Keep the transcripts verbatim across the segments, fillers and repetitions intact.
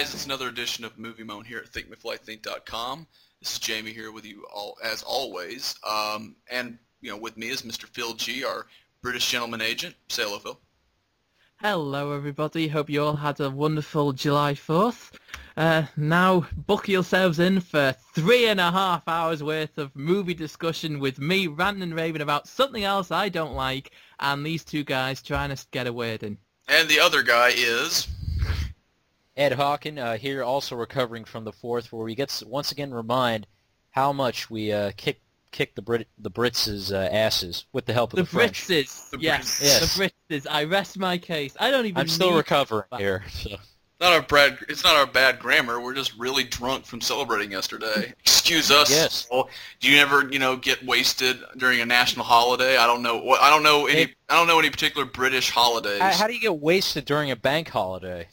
guys, it's another edition of Movie Moan here at think mcfly think dot com. This is Jamie here with you all as always, um, and you know, with me is Mister Phil G, our British gentleman agent. Say hello, Phil. Hello, everybody. Hope you all had a wonderful July fourth. Uh, now, buckle yourselves in for three and a half hours worth of movie discussion with me ranting and raving about something else I don't like, and these two guys trying to get a word in. And the other guy is Ed Hawken, uh, here also recovering from the fourth, where we get to once again remind how much we uh, kick kick the Brit the Brits' uh, asses with the help of the, the French. Britzes. The Yes, Brits. Yes. the Britzes. I rest my case. I don't even I'm still need... recovering here. So. not our bad. It's not our bad grammar. We're just really drunk from celebrating yesterday. Excuse us. Yes. Well, do you ever, you know, get wasted during a national holiday? I don't know. What I don't know any. It- I don't know any particular British holidays. How, how do you get wasted during a bank holiday?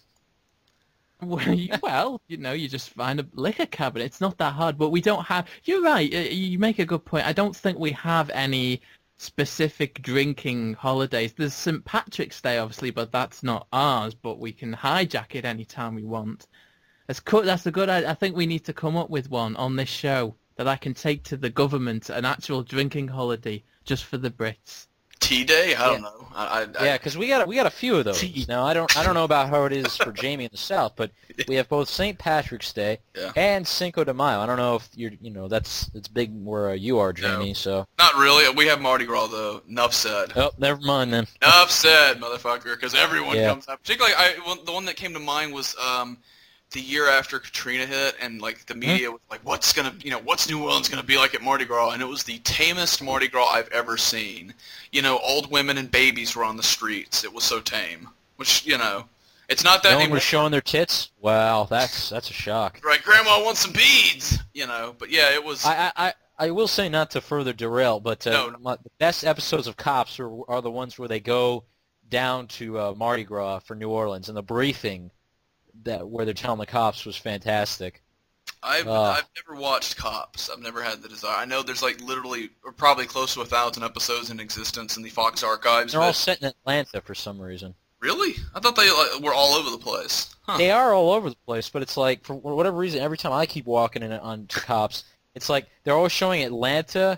Well, you, well, you know, you just find a liquor cabinet. It's not that hard, but we don't have... You're right. uh, You make a good point. I don't think we have any specific drinking holidays. There's Saint Patrick's Day, obviously, but that's not ours, but we can hijack it anytime we want. That's, co- that's a good idea. I think we need to come up with one on this show that I can take to the government, an actual drinking holiday just for the Brits. Tea Day? I don't Yeah. know. I, I, I, Yeah, because we got a, we got a few of those. Gee. Now I don't I don't know about how it is for Jamie in the South, but we have both Saint Patrick's Day Yeah. and Cinco de Mayo. I don't know if you're you know that's it's big where uh, you are, Jamie. No. So Not really. We have Mardi Gras though. Enough said. oh, never mind then. Enough said, motherfucker. Because everyone Yeah. comes up. Particularly, I one, the one that came to mind was um, the year after Katrina hit, and like the media was like, "What's gonna, you know, what's New Orleans gonna be like at Mardi Gras?" And it was the tamest Mardi Gras I've ever seen. You know, old women and babies were on the streets. It was so tame. Which, you know, it's not that No one anymore. was showing their tits. Wow, that's that's a shock. Right, Grandma wants some beads. You know, but yeah, it was. I, I, I I will say, not to further derail, but uh, No, no. my, the best episodes of Cops are, are the ones where they go down to uh, Mardi Gras for New Orleans, and the briefing that where they're telling the cops was fantastic. I've Uh. I've never watched Cops. I've never had the desire. I know there's like literally, or probably close to a thousand episodes in existence in the Fox archives. They're all But set in Atlanta for some reason. really, I thought they like, were all over the place. Huh. They are all over the place, but it's like, for whatever reason, every time I keep walking in on to Cops, it's like they're always showing Atlanta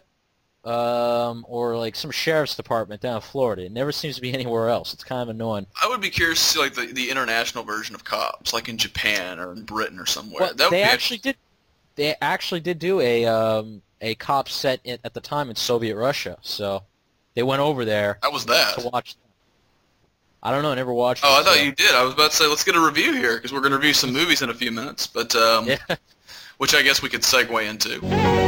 um, or like some sheriff's department down in Florida. It never seems to be anywhere else. It's kind of annoying. I would be curious to see like the, the international version of Cops, like in Japan or in Britain or somewhere. Well, that would they be actually did. They actually did do a um, a cop set in, at the time in Soviet Russia, so they went over there How was that? to watch. I don't know. I never watched. Oh, it, I thought so- you did. I was about to say let's get a review here because we're going to review some movies in a few minutes, but um, Yeah. which I guess we could segue into.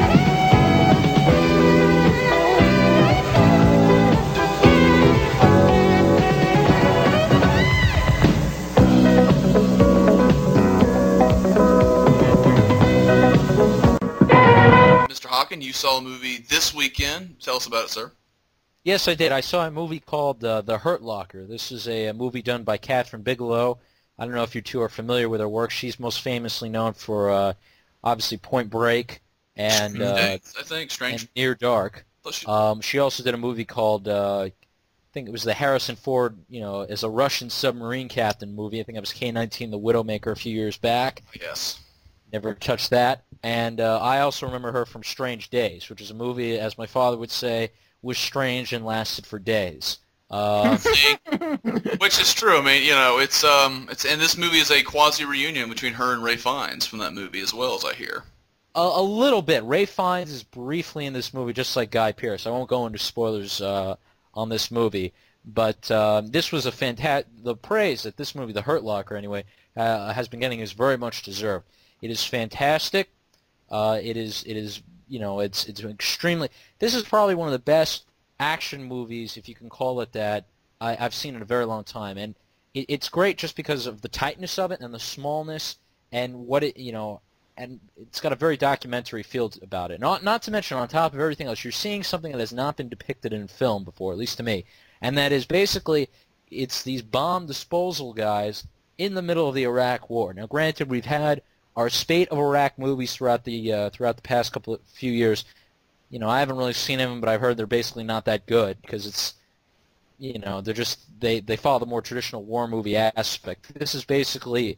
Mister Hawken, you saw a movie this weekend. Tell us about it, sir. Yes, I did. I saw a movie called uh, The Hurt Locker. This is a, a movie done by Catherine Bigelow. I don't know if you two are familiar with her work. She's most famously known for, uh, obviously, Point Break and, uh, Days, I think. Strange. and Near Dark. Thought she- Um, she also did a movie called, uh, I think it was the Harrison Ford, you know, as a Russian submarine captain movie. I think it was K nineteen, The Widowmaker, a few years back. Yes. Never touched that. And uh, I also remember her from Strange Days, which is a movie, as my father would say, was strange and lasted for days. Uh, See? Which is true. I mean, you know, it's um, it's and this movie is a quasi reunion between her and Ray Fiennes from that movie as well, as I hear. a, a little bit. Ray Fiennes is briefly in this movie, just like Guy Pearce. I won't go into spoilers uh, on this movie, but uh, this was a fantastic. The praise that this movie, The Hurt Locker, anyway, uh, has been getting is very much deserved. It is fantastic. Uh, it is. It is. You know, it's it's extremely. This is probably one of the best action movies, if you can call it that, I, I've seen in a very long time, and it, it's great just because of the tightness of it and the smallness and what it, you know, and it's got a very documentary feel about it. Not not to mention, on top of everything else, you're seeing something that has not been depicted in film before, at least to me, and that is basically it's these bomb disposal guys in the middle of the Iraq War. Now, granted, we've had our spate of Iraq movies throughout the uh, throughout the past couple of few years. You know, I haven't really seen them, but I've heard they're basically not that good because it's, you know, they're just they they follow the more traditional war movie aspect. This is basically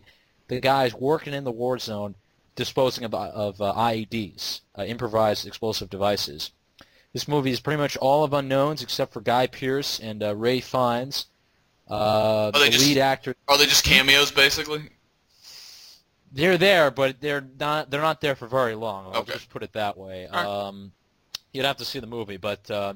the guys working in the war zone disposing of, of uh, I E Ds, uh, improvised explosive devices. This movie is pretty much all of unknowns except for Guy Pearce and uh, Ray Fiennes. Uh, the just, lead actor. Are they just cameos, basically? They're there, but they're not. They're not there for very long. I'll Okay. just put it that way. Right. Um, you'd have to see the movie, but uh,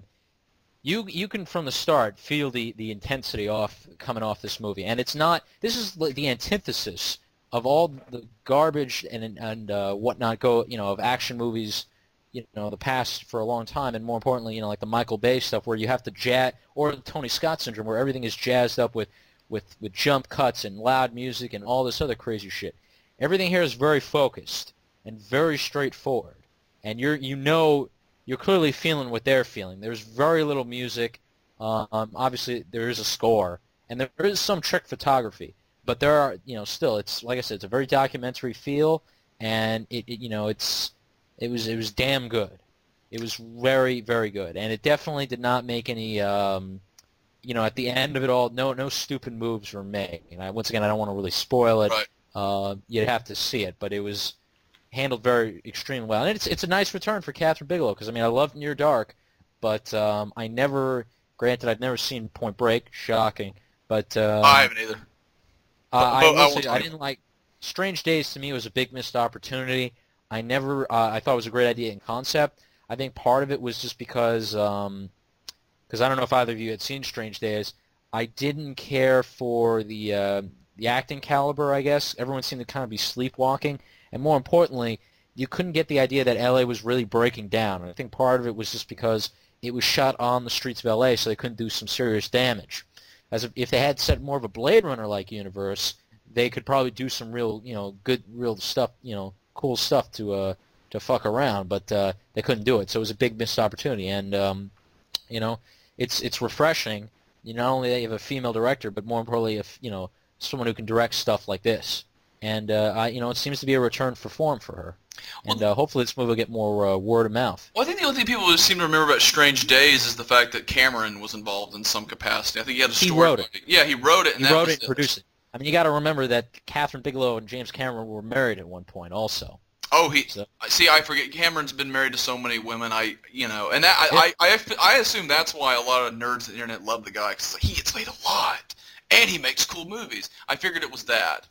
you you can from the start feel the, the intensity off coming off this movie, and it's not. This is like the antithesis of all the garbage and and uh, whatnot go you know of action movies, you know the past for a long time, and more importantly, you know like the Michael Bay stuff where you have to jazz, or the Tony Scott syndrome where everything is jazzed up with with with jump cuts and loud music and all this other crazy shit. Everything here is very focused and very straightforward, and you're you know you're clearly feeling what they're feeling. There's very little music. Um, obviously, there is a score, and there is some trick photography, but there are you know still it's like I said, it's a very documentary feel, and it, it you know it's it was it was damn good. It was very very good, and it definitely did not make any. Um, you know, at the end of it all, no no stupid moves were made. And I, once again, I don't want to really spoil it. Right. Uh, you'd have to see it, but it was handled very extremely well, and it's it's a nice return for Catherine Bigelow because I mean I love Near Dark, but um, I never, granted I've never seen Point Break, shocking, but um, I haven't either. uh, I, but I will won't say, I didn't like Strange Days. To me was a big missed opportunity. I never uh, I thought it was a great idea in concept. I think part of it was just because um, because I don't know if either of you had seen Strange Days. I didn't care for the uh, the acting caliber, I guess. Everyone seemed to kind of be sleepwalking. And more importantly, you couldn't get the idea that L A was really breaking down. And I think part of it was just because it was shot on the streets of L A, so they couldn't do some serious damage. As if, if they had set more of a Blade Runner-like universe, they could probably do some real, you know, good, real stuff, you know, cool stuff to uh, to fuck around. But uh, they couldn't do it, so it was a big missed opportunity. And um, you know, it's it's refreshing. You not only that you have a female director, but more importantly, if you know. someone who can direct stuff like this, and uh, I, you know, it seems to be a return for form for her, and uh, hopefully this movie will get more uh, word of mouth. Well, I think the only thing people seem to remember about Strange Days is the fact that Cameron was involved in some capacity. I think he had a He story. wrote it. Yeah, he wrote it, and He that wrote was it and produced it. I mean, you got to remember that Catherine Bigelow and James Cameron were married at one point, also. Oh, he. So- See, I forget. Cameron's been married to so many women. I, you know, and that I, I, I, I assume that's why a lot of nerds on the internet love the guy because he gets laid a lot, and he makes cool movies. I figured it was that.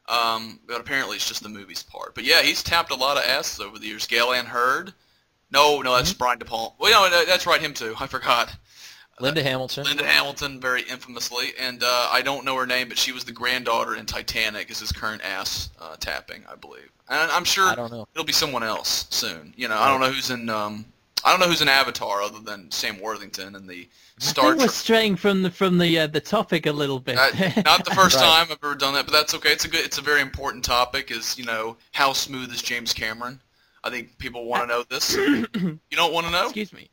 Um, but apparently it's just the movies part. But yeah, he's tapped a lot of asses over the years. Gail Ann Hurd. No, no, that's Mm-hmm. Brian De Palma. Well, no, that's right, him too. I forgot. Linda Hamilton. Linda Hamilton, very infamously, and uh, I don't know her name, but she was the granddaughter in Titanic. Is his current ass uh, tapping, I believe. And I'm sure I don't know. it'll be someone else soon. You know, I don't know who's in. Um, I don't know who's in Avatar other than Sam Worthington and the I Star think we're Trek. straying from the from the uh, the topic a little bit. Uh, not the first Right. time I've ever done that, but that's okay. It's a good. It's a very important topic. Is you know how smooth is James Cameron? I think people want to know this. You don't want to know? Excuse me.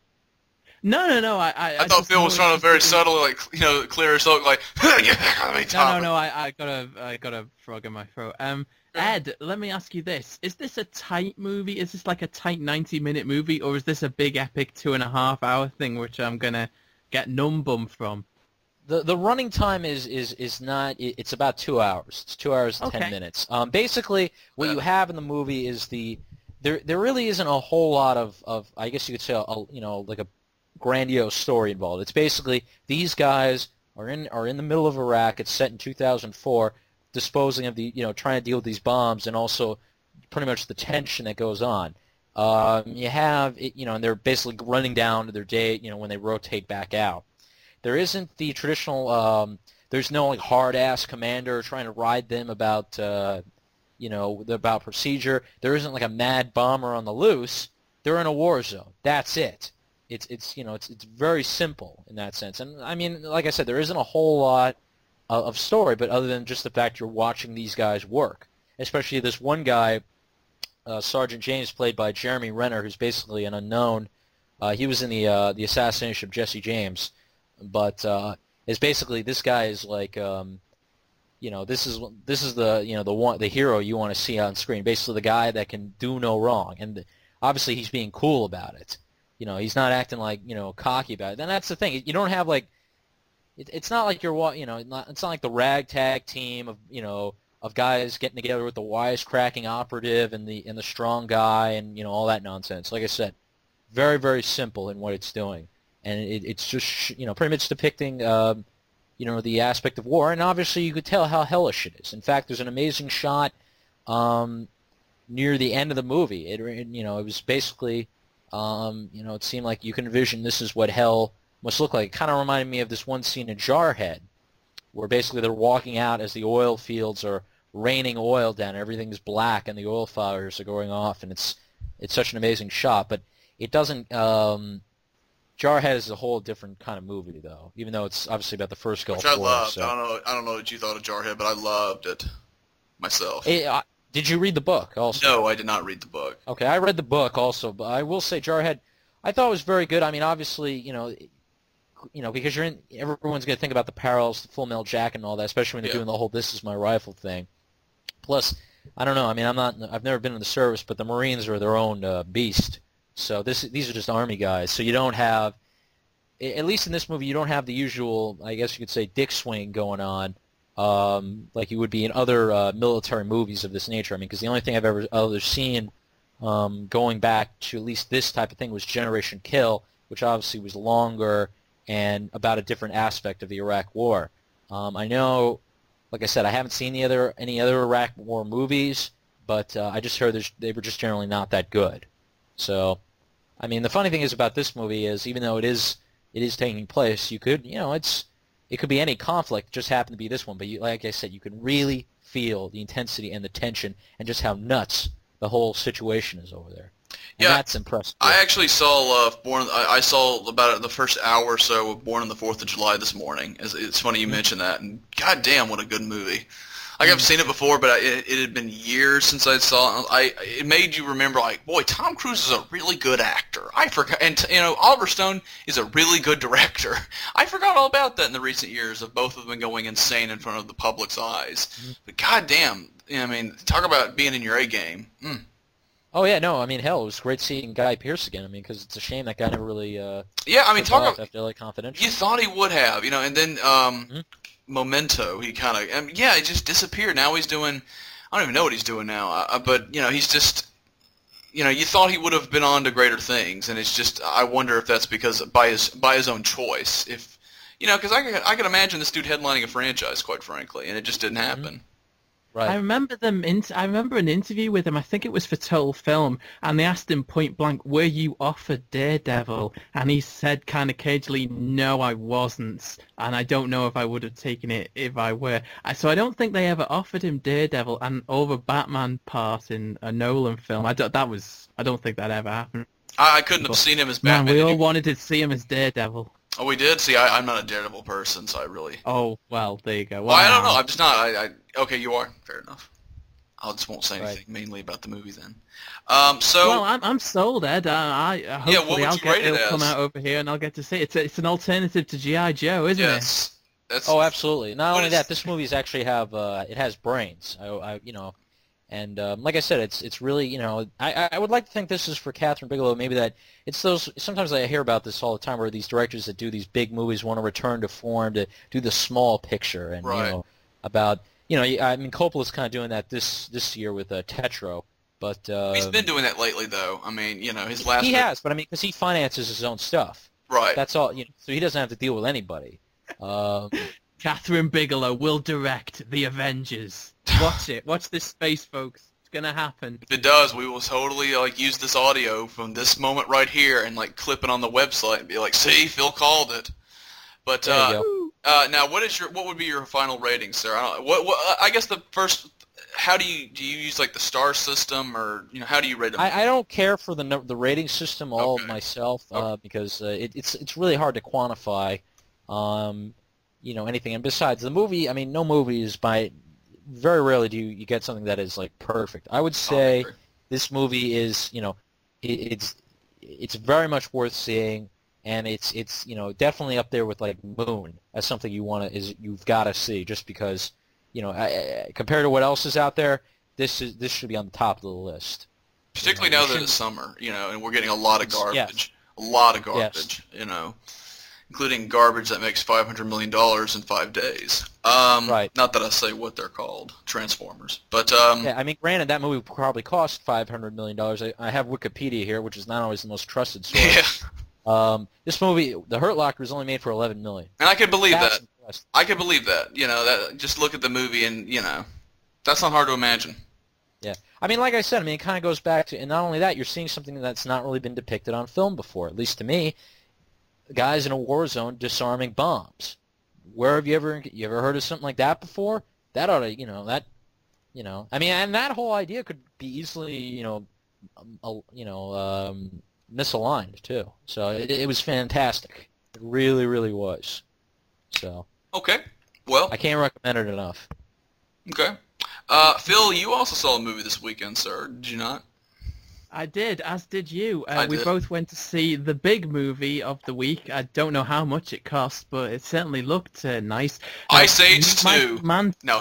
No, no, no. I I, I thought just Phil was noticed trying to very that- subtly, like you know, clear his throat, like get back on the No, topic. no, no. I, I got a I got a frog in my throat. Um, Ed, let me ask you this: is this a tight movie? Is this like a tight ninety-minute movie, or is this a big epic two and a half hour thing, which I'm gonna get numb bum from? The the running time is is is not. it- It's about two hours. It's two hours and Okay. ten minutes. Um, basically, what you Yeah. have in the movie is the there there really isn't a whole lot of, of I guess you could say a, you know like a grandiose story involved. It's basically these guys are in are in the middle of Iraq. It's set in two thousand four, disposing of the you know trying to deal with these bombs and also pretty much the tension that goes on. Um, you have it, you know, and they're basically running down to their day, you know, when they rotate back out. There isn't the traditional. Um, there's no like hard ass commander trying to ride them about, uh, you know, about procedure. There isn't like a mad bomber on the loose. They're in a war zone. That's it. It's it's you know it's it's very simple in that sense. And I mean, like I said, there isn't a whole lot of, of story, but other than just the fact you're watching these guys work, especially this one guy. Uh, Sergeant James, played by Jeremy Renner, who's basically an unknown. Uh, he was in the uh, the assassination of Jesse James, but uh, is basically this guy is like, um, you know, this is this is the you know the one the hero you want to see on screen. Basically, the guy that can do no wrong, and obviously he's being cool about it. You know, he's not acting like you know cocky about it. And that's the thing. You don't have like, it, it's not like you're wa- you know, not, it's not like the ragtag team of you know. of guys getting together with the wisecracking operative and the and the strong guy and, you know, all that nonsense. Like I said, very, very simple in what it's doing. And it, it's just, you know, pretty much depicting, um, you know, the aspect of war. And obviously you could tell how hellish it is. In fact, there's an amazing shot um, near the end of the movie. It, you know, it was basically, um, you know, it seemed like you can envision this is what hell must look like. It kind of reminded me of this one scene in Jarhead, where basically they're walking out as the oil fields are raining oil down. Everything's black and the oil fires are going off. And it's it's such an amazing shot. But it doesn't... Um, Jarhead is a whole different kind of movie, though, even though it's obviously about the first Gulf Which I War. loved. So. I don't know. I don't know what you thought of Jarhead, but I loved it myself. It, uh, did you read the book also? No, I did not read the book. Okay, I read the book also, but I will say Jarhead, I thought it was very good. I mean, obviously, you know, you know, because you're in, everyone's going to think about the parallels to Full Metal Jacket and all that, especially when they're Yeah. doing the whole "this is my rifle" thing. Plus, I don't know. I mean, I'm not. I've never been in the service, but the Marines are their own uh, beast. So this, these are just Army guys. So you don't have. At least in this movie, you don't have the usual, I guess you could say, dick swing going on, um, like you would be in other uh, military movies of this nature. I mean, because the only thing I've ever other seen um, going back to at least this type of thing was Generation Kill, which obviously was longer and about a different aspect of the Iraq War. Um, I know, like I said, I haven't seen the other any other Iraq War movies, but uh, I just heard there's- they were just generally not that good. So, I mean, the funny thing is about this movie is, even though it is it is taking place, you could, you know, it's it could be any conflict, just happened to be this one, but you, like I said, you can really feel the intensity and the tension and just how nuts the whole situation is over there. And Yeah, that's impressive. I actually saw uh, Born. I, I saw about the first hour or so of Born on the Fourth of July this morning. It's, it's funny you mentioned that, and goddamn, what a good movie! Like I've seen it before, but I, it, it had been years since I saw it. I it made you remember, like, boy, Tom Cruise is a really good actor. I forgot, and you know, Oliver Stone is a really good director. I forgot all about that in the recent years of both of them going insane in front of the public's eyes. But goddamn, you know, I mean, talk about being in your A game. Mm. Oh yeah, no, I mean, hell, it was great seeing Guy Pearce again. I mean, because it's a shame that guy never really. Uh, Yeah, I mean, took talk off about after L A Confidential. you thought he would have, you know, and then um, Mhm. Memento, he kind of, I mean, yeah, he just disappeared. Now he's doing, I don't even know what he's doing now, uh, but, you know, he's just, you know, you thought he would have been on to greater things, and it's just, I wonder if that's because by his by his own choice, if, you know, because I could, I could imagine this dude headlining a franchise, quite frankly, and it just didn't happen. Right. I remember them. In, I remember an interview with him. I think it was for Total Film, and they asked him point blank, "Were you offered Daredevil?" And he said, kind of cagely, "No, I wasn't, and I don't know if I would have taken it if I were." I- So I don't think they ever offered him Daredevil and over Batman part in a Nolan film. I don't, that was. I don't think that ever happened. I, I couldn't have But, seen him as Man, Batman. we Did all you- wanted to see him as Daredevil. Oh, we did? See, I, I'm not a Daredevil person, so I really... Oh well, there you go. Well, I don't know. Wow. I'm just not. I, I okay, you are. Fair enough. I just won't say Right. anything mainly about the movie then. Um, so Well, I'm I'm sold, Ed. Uh, I uh, hopefully Yeah, what would I'll you get rate it it'll come as? out over here and I'll get to see it. It's a, it's an alternative to G I Joe, isn't yes, that's Oh, absolutely. Not What only is- that, this movie's actually have uh, it has brains. I, I you know, and um, like I said, it's it's really, you know, I I would like to think this is for Catherine Bigelow. Maybe that it's those. Sometimes I hear about this all the time, where these directors that do these big movies want to return to form, to do the small picture, and Right. you know, about you know, I mean, Coppola's kind of doing that this this year with uh, Tetro, but uh, he's been doing that lately, though. I mean, you know, his last he has, but I mean, because he finances his own stuff. right. That's all. You know, so he doesn't have to deal with anybody. Um, it? Catherine Bigelow will direct The Avengers. Watch it. Watch this space, folks. It's gonna happen. If it does, we will totally like use this audio from this moment right here and like clip it on the website and be like, "See, Phil called it." But There you uh, go. uh, now, what is your what would be your final rating, sir? I don't, what, what I guess the first. How do you do you use like the star system, or you know how do you rate them? I, I don't care for the nu- the rating system all Okay. myself uh, Okay. because uh, it, it's it's really hard to quantify, um, you know, anything. And besides, the movie, I mean, no movie is by very rarely do you, you get something that is like perfect. I would Oh, I say agree. this movie is, you know, it, it's it's very much worth seeing, and it's it's you know definitely up there with like Moon as something you want to is you've got to see just because you know I, I, compared to what else is out there, this is this should be on the top of the list. Particularly you know, now you that it's summer, you know, and we're getting a lot of It's- yes. garbage, a lot of Yes. garbage, you know. including garbage that makes five hundred million dollars in five days. Um, Right. Not that I say what they're called, Transformers. But um, Yeah, I mean, granted, that movie probably cost five hundred million dollars. I, I have Wikipedia here, which is not always the most trusted source. yeah, Um, this movie, The Hurt Locker, was only made for eleven million and I can believe That's that. impressive. I can believe that. You know, that just look at the movie and, you know, that's not hard to imagine. Yeah. I mean, like I said, I mean, it kind of goes back to, and not only that, you're seeing something that's not really been depicted on film before, at least to me. Guys in a war zone disarming bombs. Where have you ever, you ever heard of something like that before? That ought to, you know, that, you know, I mean, and that whole idea could be easily, you know, um, uh, you know, um, misaligned too. So it, it was fantastic. It really, really was. So Okay. Well, I can't recommend it enough. okay. Uh, Phil, you also saw a movie this weekend, sir. Did you not? I did, as did you. Uh, I we did. both went to see the big movie of the week. I don't know how much it cost, but it certainly looked uh, nice. Ice Uh, Age Michael two. Mann No.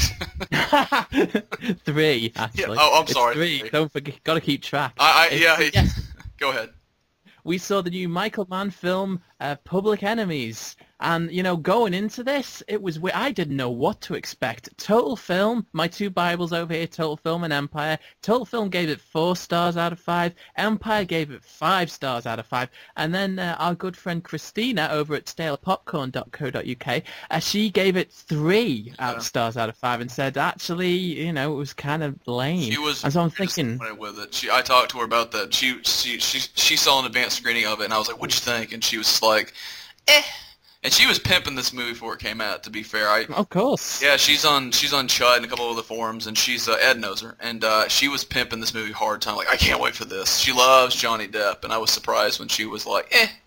three, actually. oh, I'm It's sorry. Three. Three. Don't forget. Got to keep track. I, I It's- yeah. yes. Go ahead. We saw the new Michael Mann film, uh, Public Enemies. And, you know, going into this, it was we- I didn't know what to expect. Total Film, my two Bibles over here, Total Film and Empire. Total Film gave it four stars out of five. Empire gave it five stars out of five. And then uh, our good friend Christina over at stale popcorn dot co dot uk, uh, she gave it three out Yeah. stars out of five and said, actually, you know, it was kind of lame. She was and so I'm thinking, disappointed with it. She, I talked to her about that. She, she, she, she saw an advanced screening of it, and I was like, "What'd you think?" And she was just like, "Eh." And she was pimping this movie before it came out. To be fair, I of course. yeah, she's on she's on Chud and a couple of other forums, and she's uh, Ed knows her, and uh, she was pimping this movie hard time. Like, I can't wait for this. She loves Johnny Depp, and I was surprised when she was like, "Eh."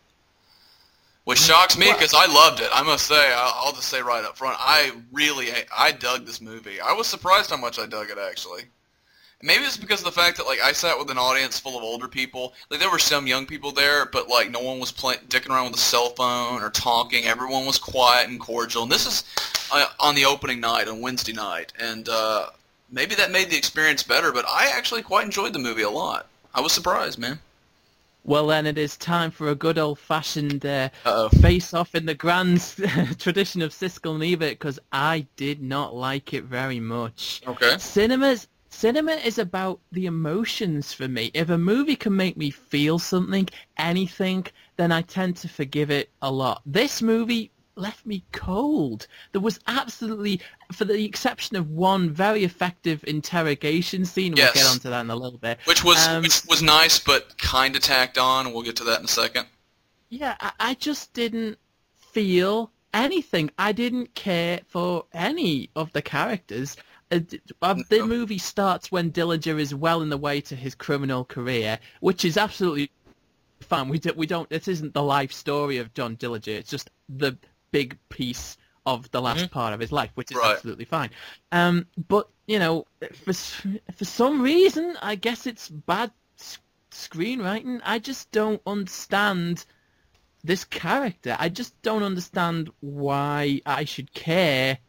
Which shocks me because I loved it. I must say, I'll, I'll just say right up front, I really I dug this movie. I was surprised how much I dug it actually. Maybe it's because of the fact that like I sat with an audience full of older people. Like there were some young people there, but like no one was playing, dicking around with a cell phone or talking. Everyone was quiet and cordial. And this is uh, on the opening night on Wednesday night, and uh, maybe that made the experience better. But I actually quite enjoyed the movie a lot. I was surprised, man. Well, then it is time for a good old-fashioned uh, Uh-oh. face-off in the grand tradition of Siskel and Ebert, because I did not like it very much. Okay. Cinemas, cinema is about the emotions for me. If a movie can make me feel something, anything, then I tend to forgive it a lot. This movie left me cold. There was absolutely, for the exception of one very effective interrogation scene, we'll Yes. get onto that in a little bit. Which was Um, which was nice, but kind of tacked on. We'll get to that in a second. Yeah, I, I just didn't feel anything. I didn't care for any of the characters. Uh, d- uh, the No. movie starts when Dillinger is well in the way to his criminal career, which is absolutely fine. We, do, we don't. This isn't the life story of John Dillinger. It's just the big piece of the last Mhm. part of his life, which is Right. absolutely fine. Um, but you know, for s- for some reason, I guess it's bad s- screenwriting. I just don't understand this character. I just don't understand why I should care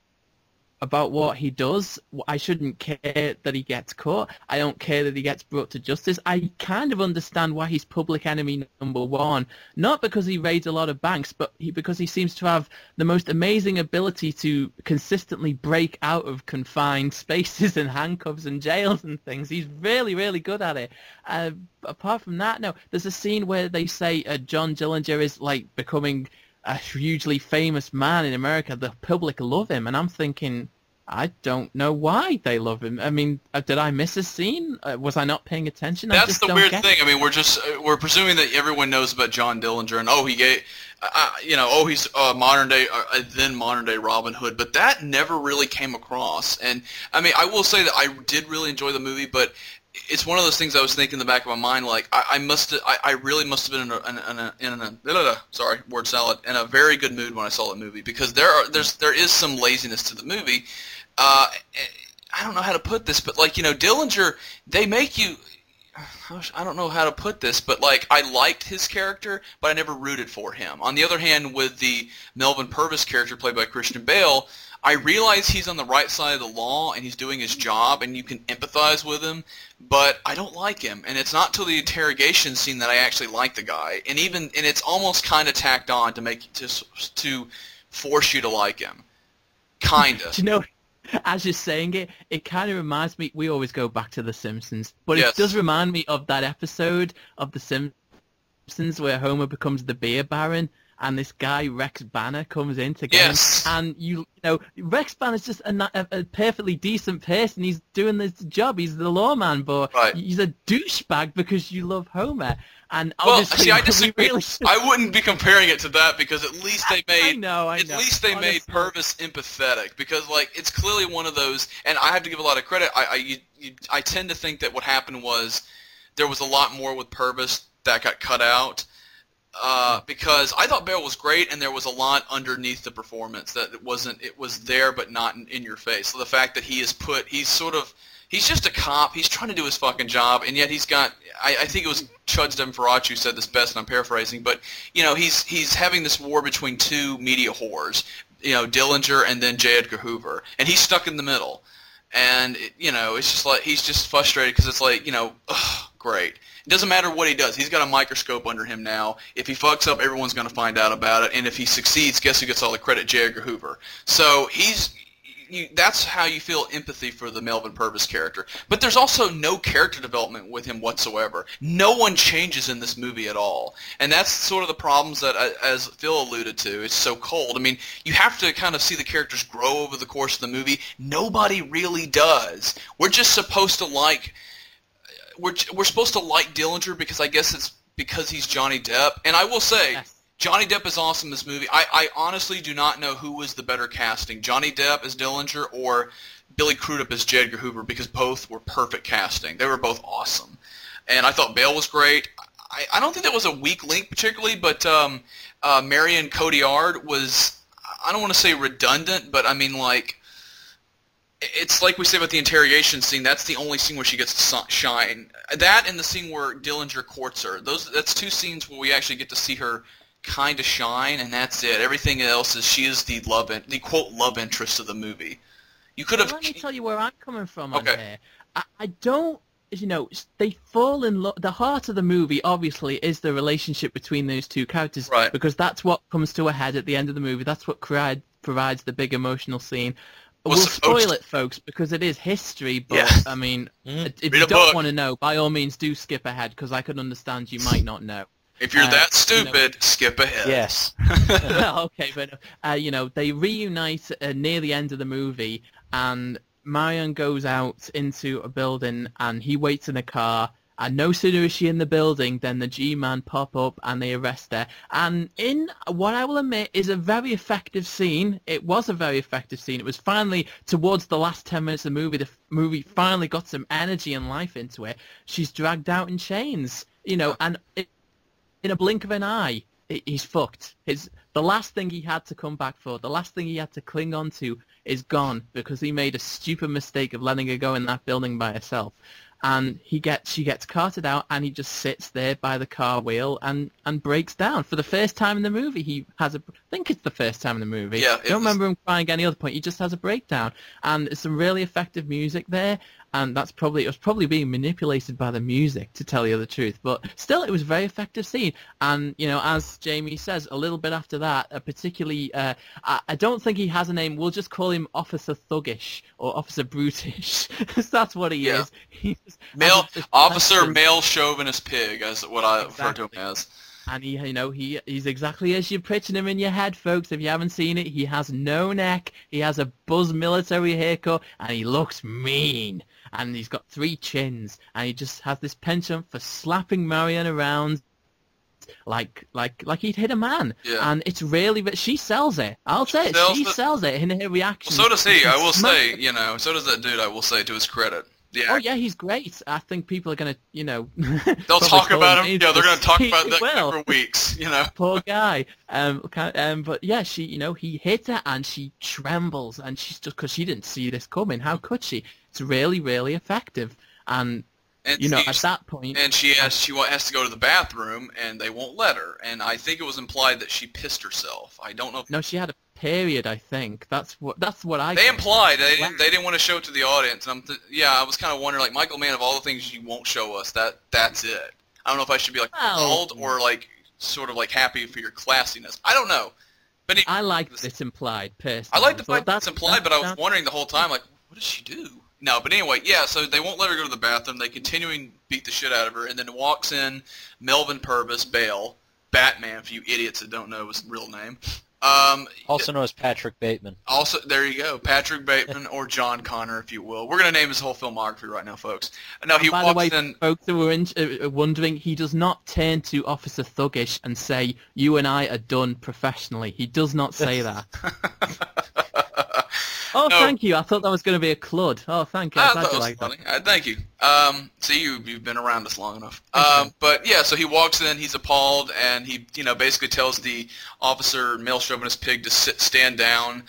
about what he does. I shouldn't care that he gets caught. I don't care that he gets brought to justice. I kind of understand why he's public enemy number one. Not because he raids a lot of banks, but he, because he seems to have the most amazing ability to consistently break out of confined spaces and handcuffs and jails and things. He's really, really good at it. Uh, apart from that, no. There's a scene where they say uh, John Dillinger is like becoming a hugely famous man in America. The public love him, and I'm thinking, I don't know why they love him. I mean, uh, did I miss a scene? Uh, was I not paying attention? I That's just the don't weird get thing. I mean, we're just uh, we're presuming that everyone knows about John Dillinger, and oh, he gave, uh, you know, oh, he's uh, modern day, uh, then modern day Robin Hood, but that never really came across. And I mean, I will say that I did really enjoy the movie, but it's one of those things I was thinking in the back of my mind, like I, I must, I, I really must have been in a, in a, in a, in a blah, blah, blah, sorry, word salad, in a very good mood when I saw the movie, because there are, there's, there is some laziness to the movie. Uh, I don't know how to put this, but like, you know, Dillinger, they make you, I don't know how to put this, but like I liked his character, but I never rooted for him. On the other hand, with the Melvin Purvis character played by Christian Bale, I realize he's on the right side of the law and he's doing his job and you can empathize with him, but I don't like him. And it's not till the interrogation scene that I actually like the guy. And even and it's almost kind of tacked on to make to to force you to like him. Kind of. Do you know, as you're saying it, it kind of reminds me, we always go back to The Simpsons, but Yes. it does remind me of that episode of The Simpsons where Homer becomes the beer baron and this guy Rex Banner comes in to get Yes. him. And you, you know, Rex Banner's just a, na- a, a perfectly decent person. He's doing this job. He's the lawman, but Right. he's a douchebag because you love Homer. And Well, obviously, see, I we disagree. really should- I wouldn't be comparing it to that because at least they made I know, I at know. least they made Honestly. Purvis empathetic because like it's clearly one of those, and I have to give a lot of credit. I I, you, you, I tend to think that what happened was there was a lot more with Purvis that got cut out. Uh, because I thought Bale was great, and there was a lot underneath the performance that it wasn't. It was there, but not in, in your face. So the fact that he is put, he's sort of, he's just a cop. He's trying to do his fucking job, and yet he's got. I, I think it was Chuds Demfaratu who said this best, and I'm paraphrasing, but you know, he's he's having this war between two media whores, you know, Dillinger and then J. Edgar Hoover, and he's stuck in the middle, and it, you know, it's just like he's just frustrated because it's like, you know, ugh, great. It doesn't matter what he does. He's got a microscope under him now. If he fucks up, everyone's going to find out about it. And if he succeeds, guess who gets all the credit? J. Edgar Hoover. So he's you, that's how you feel empathy for the Melvin Purvis character. But there's also no character development with him whatsoever. No one changes in this movie at all. And that's sort of the problems that, uh, as Phil alluded to, it's so cold. I mean, you have to kind of see the characters grow over the course of the movie. Nobody really does. We're just supposed to like... We're, we're supposed to like Dillinger because I guess it's because he's Johnny Depp. And I will say, Yes. Johnny Depp is awesome in this movie. I, I honestly do not know who was the better casting, Johnny Depp as Dillinger or Billy Crudup as J. Edgar Hoover, because both were perfect casting. They were both awesome. And I thought Bale was great. I, I don't think that was a weak link particularly, but um, uh, Marion Cotillard was, I don't want to say redundant, but I mean like, it's like we say about the interrogation scene. That's the only scene where she gets to si- shine. That and the scene where Dillinger courts her. Those that's two scenes where we actually get to see her kind of shine, and that's it. Everything else is she is the love in, the quote love interest of the movie. You could Well, have. let me tell you where I'm coming from on Okay. here. I, I don't, you know, they fall in love. The heart of the movie, obviously, is the relationship between those two characters, Right. because that's what comes to a head at the end of the movie. That's what cried, provides the big emotional scene. Was We'll supposed spoil to- it, folks, because it is history. But Yeah. I mean, Mhm. if Read you a don't book. want to know, by all means, do skip ahead, because I can understand you might not know. If you're uh, that you know- stupid, skip ahead. Yes. Okay, but uh, you know, they reunite uh, near the end of the movie, and Marion goes out into a building, and he waits in a car. And no sooner is she in the building than the G-Man pop up and they arrest her. And in what I will admit is a very effective scene. It was a very effective scene. It was finally towards the last ten minutes of the movie. The f- movie finally got some energy and life into it. She's dragged out in chains, you know, and it, in a blink of an eye, he- he's fucked. His the last thing he had to come back for, the last thing he had to cling on to, is gone because he made a stupid mistake of letting her go in that building by herself. And he gets she gets carted out, and he just sits there by the car wheel and, and breaks down for the first time in the movie. He has a, I think it's the first time in the movie. Yeah, I it don't was- remember him crying any other point. He just has a breakdown, and it's some really effective music there. And that's probably it was probably being manipulated by the music, to tell you the truth. But still, it was a very effective scene. And you know, as Jamie says, a little bit after that, a particularly, uh, I, I don't think he has a name. We'll just call him Officer Thuggish or Officer Brutish. That's what he Yeah. is. He just has Male a- a- officer, male chauvinist pig, as what I refer to him Exactly. as. And he, you know, he he's exactly as you're picturing him in your head, folks. If you haven't seen it, he has no neck, he has a buzz military haircut, and he looks mean. And he's got three chins, and he just has this penchant for slapping Marion around like like like he'd hit a man. Yeah. And it's really, but she sells it. I'll say it. sells She it. sells it in her reaction. Well, so does he. I will Smack- say, you know, so does that dude. I will say, to his credit. Yeah. Oh yeah, he's great. I think people are gonna, you know, They'll talk about him. Yeah, they're going to talk about He that will. for weeks. You know. Poor guy. Um, kind um, but yeah, she, you know, he hits her and she trembles, and she's just because she didn't see this coming. How could she? It's really, really effective. And And you know, he- at that point, and she has she wa- has to go to the bathroom, and they won't let her. And I think it was implied that she pissed herself. I don't know. If, no, she had a period. I think that's what that's what I. They got. implied they didn't, they didn't want to show it to the audience. And I'm th- yeah, I was kind of wondering, like, Michael Mann, of all the things you won't show us, that that's it. I don't know if I should be like Well- appalled or like sort of like happy for your classiness. I don't know. But it, I like that it's implied personally. I like the So fact that it's implied, but I was that's- wondering the whole time, like, what does she do? No, but anyway, yeah, so they won't let her go to the bathroom. They continuing beat the shit out of her, and then walks in Melvin Purvis, Bale, Batman, for you idiots that don't know his real name. Um, Also known as Patrick Bateman. also, there you go, Patrick Bateman, or John Connor, if you will. We're going to name his whole filmography right now, folks. No, he By the walks way, in... folks who were in, uh, wondering, he does not turn to Officer Thuggish and say, "You and I are done professionally." He does not say that. Oh, No. thank you. I thought that was going to be a clud. Oh, thank you. I I'm thought glad it you was like funny. that. Uh, thank you. Um, see, you, you've been around us long enough. Thank Um, you. but yeah, so he walks in, he's appalled, and he, you know, basically tells the officer, male chauvinist pig, to sit, stand down,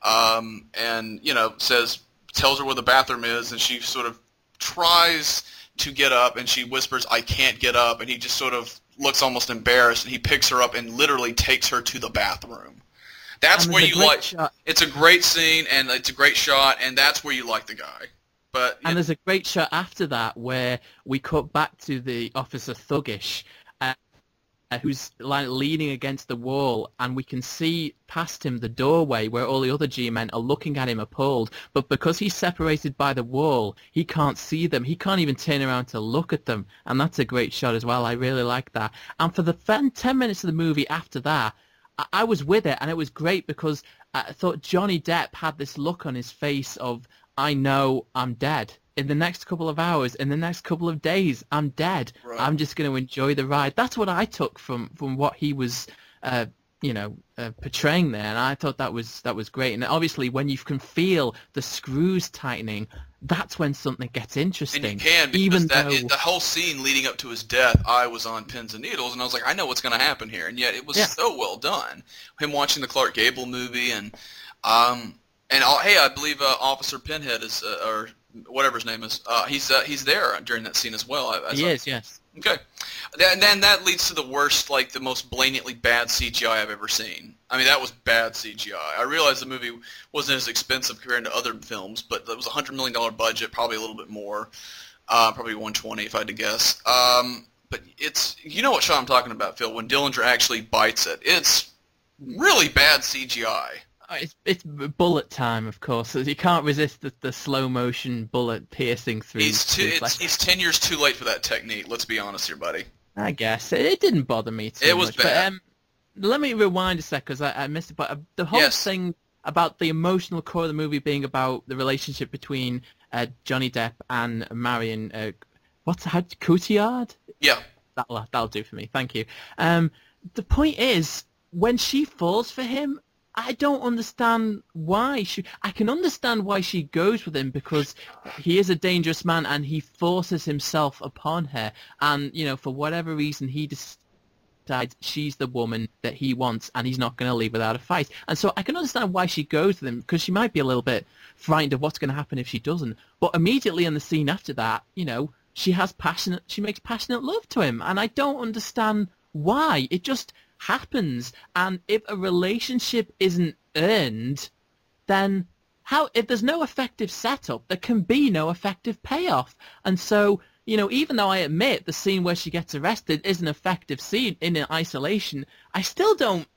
um, and, you know, says, tells her where the bathroom is, and she sort of tries to get up, and she whispers, "I can't get up," and he just sort of looks almost embarrassed, and he picks her up and literally takes her to the bathroom. That's And where there's a you great like. shot- It's a great scene, and it's a great shot, and that's where you like the guy. But And there's a great shot after that where we cut back to the Officer Thuggish, uh, uh, who's like leaning against the wall, and we can see past him the doorway where all the other G-men are looking at him appalled. But because he's separated by the wall, he can't see them. He can't even turn around to look at them, and that's a great shot as well. I really like that. And for the f- ten minutes of the movie after that, I, I was with it, and it was great because I thought Johnny Depp had this look on his face of, I know I'm dead. In the next couple of hours, in the next couple of days, I'm dead. Right. I'm just going to enjoy the ride. That's what I took from, from what he was, uh, you know, uh, portraying there, and I thought that was that was great. And obviously, when you can feel the screws tightening, that's when something gets interesting. And you can, because even that, though it, the whole scene leading up to his death, I was on pins and needles, and I was like, I know what's going to happen here, and yet it was Yeah. so well done. Him watching the Clark Gable movie, and um, and uh, hey, I believe uh, Officer Pinhead is, uh, or whatever his name is, uh, he's uh, he's there during that scene as well. I, I he saw- is, yes. Okay. And then that leads to the worst, like the most blatantly bad C G I I've ever seen. I mean, that was bad C G I. I realized the movie wasn't as expensive compared to other films, but it was a one hundred million dollars budget, probably a little bit more, uh, probably one hundred twenty if I had to guess. Um, but it's, you know what shot I'm talking about, Phil, when Dillinger actually bites it. It's really bad C G I. Uh, It's it's bullet time, of course. So you can't resist the, the slow motion bullet piercing through. He's, too, through it's, flesh. he's ten years too late for that technique, let's be honest here, buddy. I guess it, it didn't bother me too It was much. bad. But, um, let me rewind a sec because I, I missed it. But uh, the whole Yes. thing about the emotional core of the movie being about the relationship between uh, Johnny Depp and Marion, uh, what's how Cotillard? Yeah. That'll that'll do for me. Thank you. Um, the point is, when she falls for him, I don't understand why she. I can understand why she goes with him because he is a dangerous man and he forces himself upon her. And you know, for whatever reason, he decides she's the woman that he wants, and he's not going to leave without a fight. And so I can understand why she goes with him because she might be a little bit frightened of what's going to happen if she doesn't. But immediately in the scene after that, you know, she has passionate. She makes passionate love to him, and I don't understand why. It just happens. And if a relationship isn't earned, then how? If there's no effective setup, there can be no effective payoff. And so, you know, even though I admit the scene where she gets arrested is an effective scene in isolation, I still don't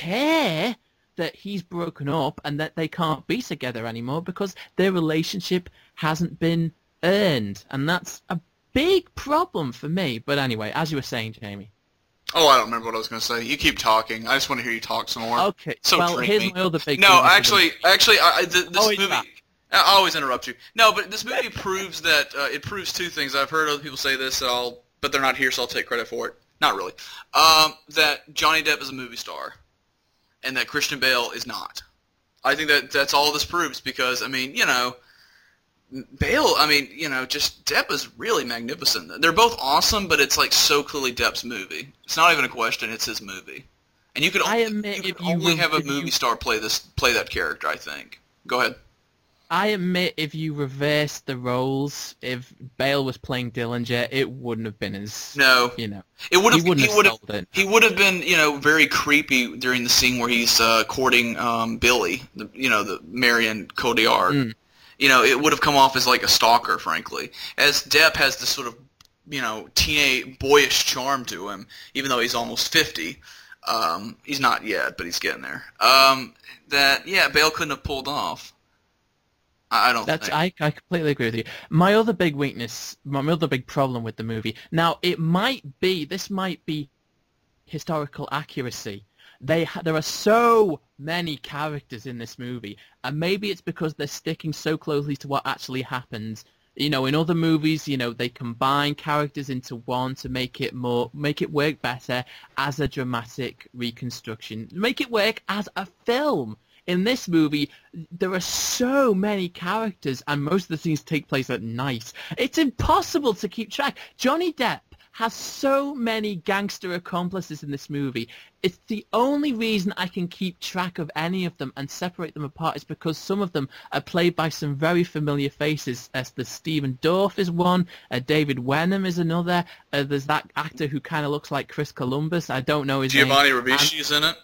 care that he's broken up and that they can't be together anymore because their relationship hasn't been earned. And that's a big problem for me. But anyway, as you were saying, Jamie. Oh, I don't remember what I was going to say. You keep talking. I just want to hear you talk some more. Okay, So well, dreamy. here's my other big... No, movie for actually, actually, I, I, th- this Always movie. that. I always interrupt you. No, but this movie proves that uh, it proves two things. I've heard other people say this, and I'll, but they're not here, so I'll take credit for it. Not really. Um, that Johnny Depp is a movie star, and that Christian Bale is not. I think that that's all this proves because I mean, you know, Bale. I mean, you know, just Depp is really magnificent. They're both awesome, but it's like so clearly Depp's movie. It's not even a question. It's his movie, and you could I only, admit you if could you only were- have a if you- movie star play this play that character. I think. Go ahead. I admit, if you reversed the roles, if Bale was playing Dillinger, it wouldn't have been as No, you know. it would have. He wouldn't He have would have. sold it. He would have been, you know, very creepy during the scene where he's uh, courting um, Billy, the, you know, the Marion Cotillard. Mm. You know, it would have come off as like a stalker, frankly. As Depp has this sort of, you know, teenage boyish charm to him, even though he's almost fifty. Um, he's not yet, but he's getting there. Um, that yeah, Bale couldn't have pulled off. I don't That's think. I, I completely agree with you. My other big weakness, my other big problem with the movie. Now, it might be this might be historical accuracy. They ha- there are so many characters in this movie, and maybe it's because they're sticking so closely to what actually happened. You know, in other movies, you know, they combine characters into one to make it more, make it work better as a dramatic reconstruction, make it work as a film. In this movie, there are so many characters, and most of the scenes take place at night. It's impossible to keep track. Johnny Depp has so many gangster accomplices in this movie. It's the only reason I can keep track of any of them and separate them apart is because some of them are played by some very familiar faces. As the Stephen Dorff is one, uh, David Wenham is another. Uh, there's that actor who kind of looks like Chris Columbus. I don't know his Giovanni name. Ribisi is in it.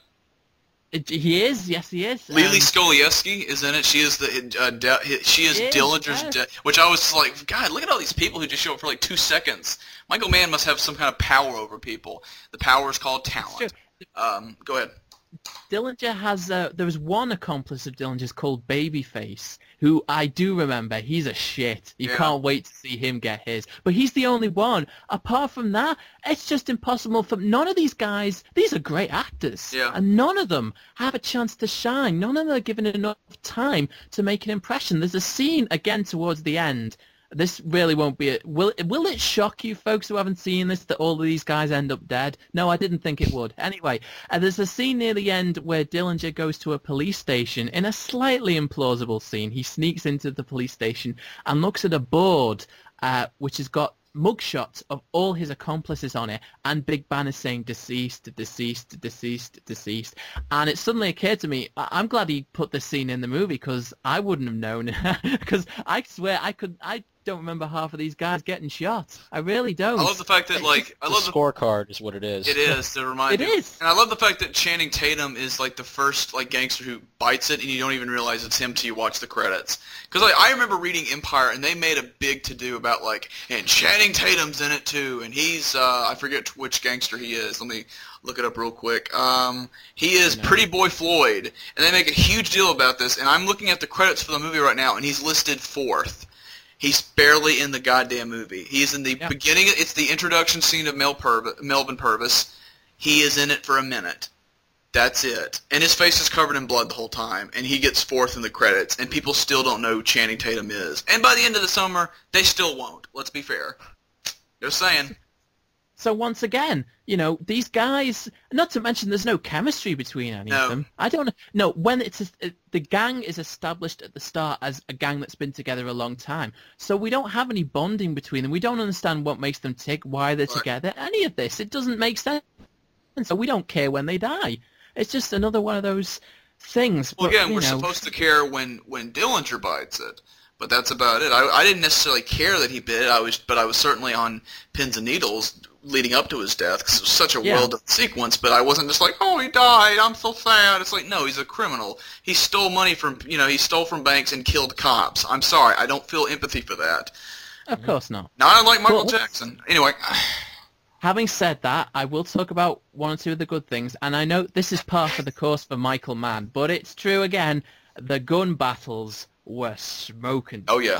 And he is, yes, he is. Lily Um, Skolieski is in it. She is the uh, de- she is She is, Dillinger's, yes. de- which I was like, God, look at all these people who just show up for like two seconds. Michael Mann must have some kind of power over people. The power is called talent. Um, go ahead. Dillinger has, uh, there was one accomplice of Dillinger's called Babyface, who I do remember. He's a shit. You Yeah. can't wait to see him get his. But he's the only one. Apart from that, it's just impossible for none of these guys. These are great actors. Yeah. And none of them have a chance to shine. None of them are given enough time to make an impression. There's a scene, again, towards the end. This really won't be it. Will, will it shock you folks who haven't seen this that all of these guys end up dead? No, I didn't think it would. Anyway, uh, there's a scene near the end where Dillinger goes to a police station in a slightly implausible scene. He sneaks into the police station and looks at a board uh, which has got mugshots of all his accomplices on it and big banners saying deceased, deceased, deceased, deceased. And it suddenly occurred to me, I- I'm glad he put this scene in the movie because I wouldn't have known. Because I swear I could, I don't remember half of these guys getting shot. I really don't. I love the fact that like I The love the scorecard is what it is. It is to remind It you. is. And I love the fact that Channing Tatum is like the first like gangster who bites it, and you don't even realize it's him till you watch the credits. Because like I remember reading Empire, and they made a big to do about like, and Channing Tatum's in it too, and he's uh, I forget which gangster he is. Let me look it up real quick. Um, he is Pretty Boy Floyd, and they make a huge deal about this. And I'm looking at the credits for the movie right now, and he's listed fourth. He's barely in the goddamn movie. He's in the Yeah. beginning. It's the introduction scene of Mel Purvis, Melvin Purvis. He is in it for a minute. That's it. And his face is covered in blood the whole time. And he gets fourth in the credits. And people still don't know who Channing Tatum is. And by the end of the summer, they still won't. Let's be fair. Just saying. So once again, you know, these guys, not to mention there's no chemistry between any No. of them. I don't know. When it's a, it, the gang is established at the start as a gang that's been together a long time. So we don't have any bonding between them. We don't understand what makes them tick, why they're Right. together, any of this. It doesn't make sense. So we don't care when they die. It's just another one of those things. Well, But, again, you we're know, supposed to care when, when Dillinger bites it. But that's about it. I, I didn't necessarily care that he bit it. I was, but I was certainly on pins and needles leading up to his death because it was such a Yeah. well-done sequence. But I wasn't just like, oh, he died. I'm so sad. It's like, no, he's a criminal. He stole money from, you know, he stole from banks and killed cops. I'm sorry. I don't feel empathy for that. Of course not. Not unlike Michael Well, Jackson. Anyway, Having said that, I will talk about one or two of the good things, and I know this is par for the course for Michael Mann, but it's true again, the gun battles were smoking. oh yeah.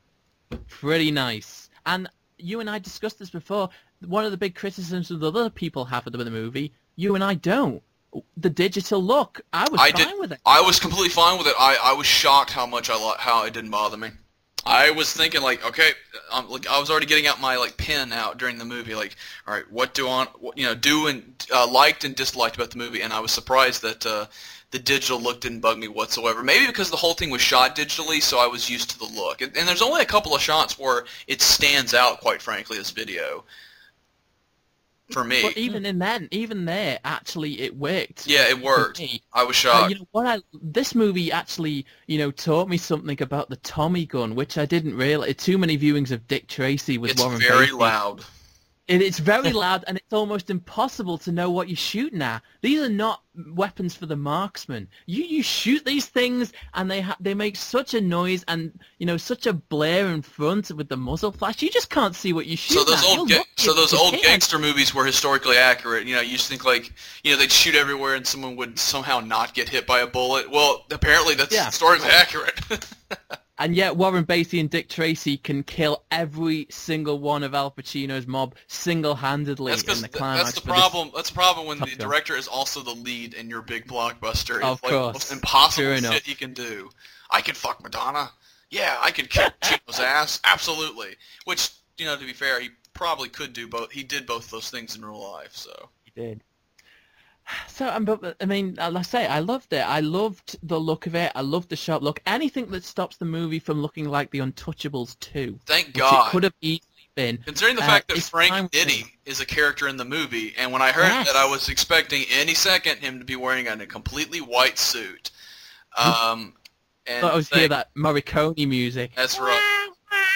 Pretty nice. And you and I discussed this before, one of the big criticisms that other people have of the movie, you and I don't. The digital look, I was I fine did. with it. I was completely fine with it. I, I was shocked how much I li- how it didn't bother me. I was thinking like, okay, um, like I was already getting out my like pen out during the movie. Like, all right, what do I, what, you know, do and uh, liked and disliked about the movie, and I was surprised that uh, the digital look didn't bug me whatsoever. Maybe because the whole thing was shot digitally, so I was used to the look. And, and there's only a couple of shots where it stands out, quite frankly, as video. for me. But even in then, even there, actually, it worked. Yeah, it worked. Me. I was Uh, shocked. you know what? I this movie actually, you know, taught me something about the Tommy gun, which I didn't realize. Too many viewings of Dick Tracy with It's Warren very Beatty. loud. It, it's very loud, and it's almost impossible to know what you're shooting at. These are not weapons for the marksman. You you shoot these things, and they ha- they make such a noise, and you know such a blare in front with the muzzle flash. You just can't see what you're shooting So those at. old You're ga- lucky so if those you old can. gangster movies were historically accurate. You know, you used to think like, you know, they'd shoot everywhere and someone would somehow not get hit by a bullet. Well, apparently that's Yeah. historically accurate. And yet Warren Beatty and Dick Tracy can kill every single one of Al Pacino's mob single-handedly That's in because the climax. that's the for this- problem. That's the problem when Top the Gun. director is also the lead in your big blockbuster. Of it's like course. the most impossible Sure shit enough. he can do. I can fuck Madonna. Yeah, I could kick Chino's ass. Absolutely. Which, you know, to be fair, he probably could do both. He did both those things in real life. So He did. So, um, but I mean, like I say, I loved it. I loved the look of it. I loved the sharp look. Anything that stops the movie from looking like The Untouchables two, thank which God. it could have easily been. Considering the Uh, fact that it's Frank fine with Nitti me. is a character in the movie, and when I heard Yes. that, I was expecting any second him to be wearing a completely white suit. Um, and I always hear think- that Morricone music. That's right.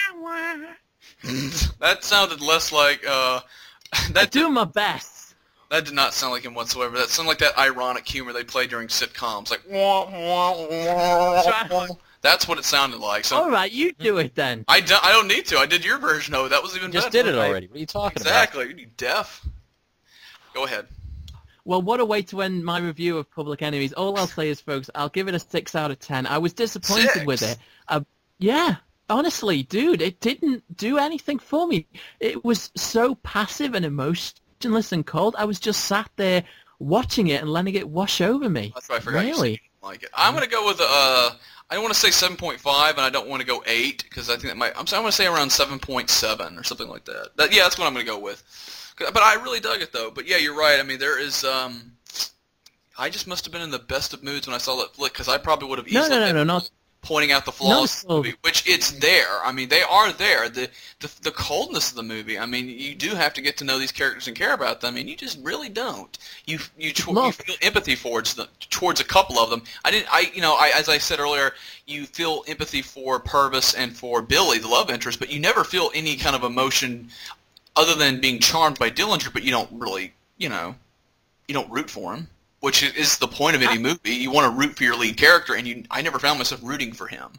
That sounded less like uh, I'm that. Did, doing my best. that did not sound like him whatsoever. That sounded like that ironic humor they play during sitcoms, like wah, wah, wah, wah. That's what it sounded like. So All right, you do it then. I don't, I don't need to. I did your version of it. That was even You just better. did it I- already. What are you talking Exactly. Are you deaf? Go ahead. Well, what a way to end my review of Public Enemies. All I'll say is, folks, I'll give it a six out of ten. I was disappointed Six? with it. Uh, yeah, honestly, dude, it didn't do anything for me. It was so passive and emotionless and cold. I was just sat there watching it and letting it wash over me. That's why I forgot you said Really? you didn't like it. I'm gonna go with uh, I don't want to say seven point five, and I don't want to go eight because I think that might. I'm, I'm gonna say around seven point seven or something like that. that. Yeah, that's what I'm gonna go with. But I really dug it though. But yeah, you're right. I mean, there is. Um, I just must have been in the best of moods when I saw that flick because I probably would have No, easily no, no, been no, not. pointing out the flaws No, of the movie, which it's there. I mean, they are there. The, the the coldness of the movie. I mean, you do have to get to know these characters and care about them, and you just really don't. You you, tw- you Look. feel empathy towards the, towards a couple of them. I didn't. I you know, I as I said earlier, you feel empathy for Purvis and for Billy, the love interest, but you never feel any kind of emotion other than being charmed by Dillinger. But you don't really, you know, you don't root for him. Which is the point of any movie. You want to root for your lead character, and you, I never found myself rooting for him.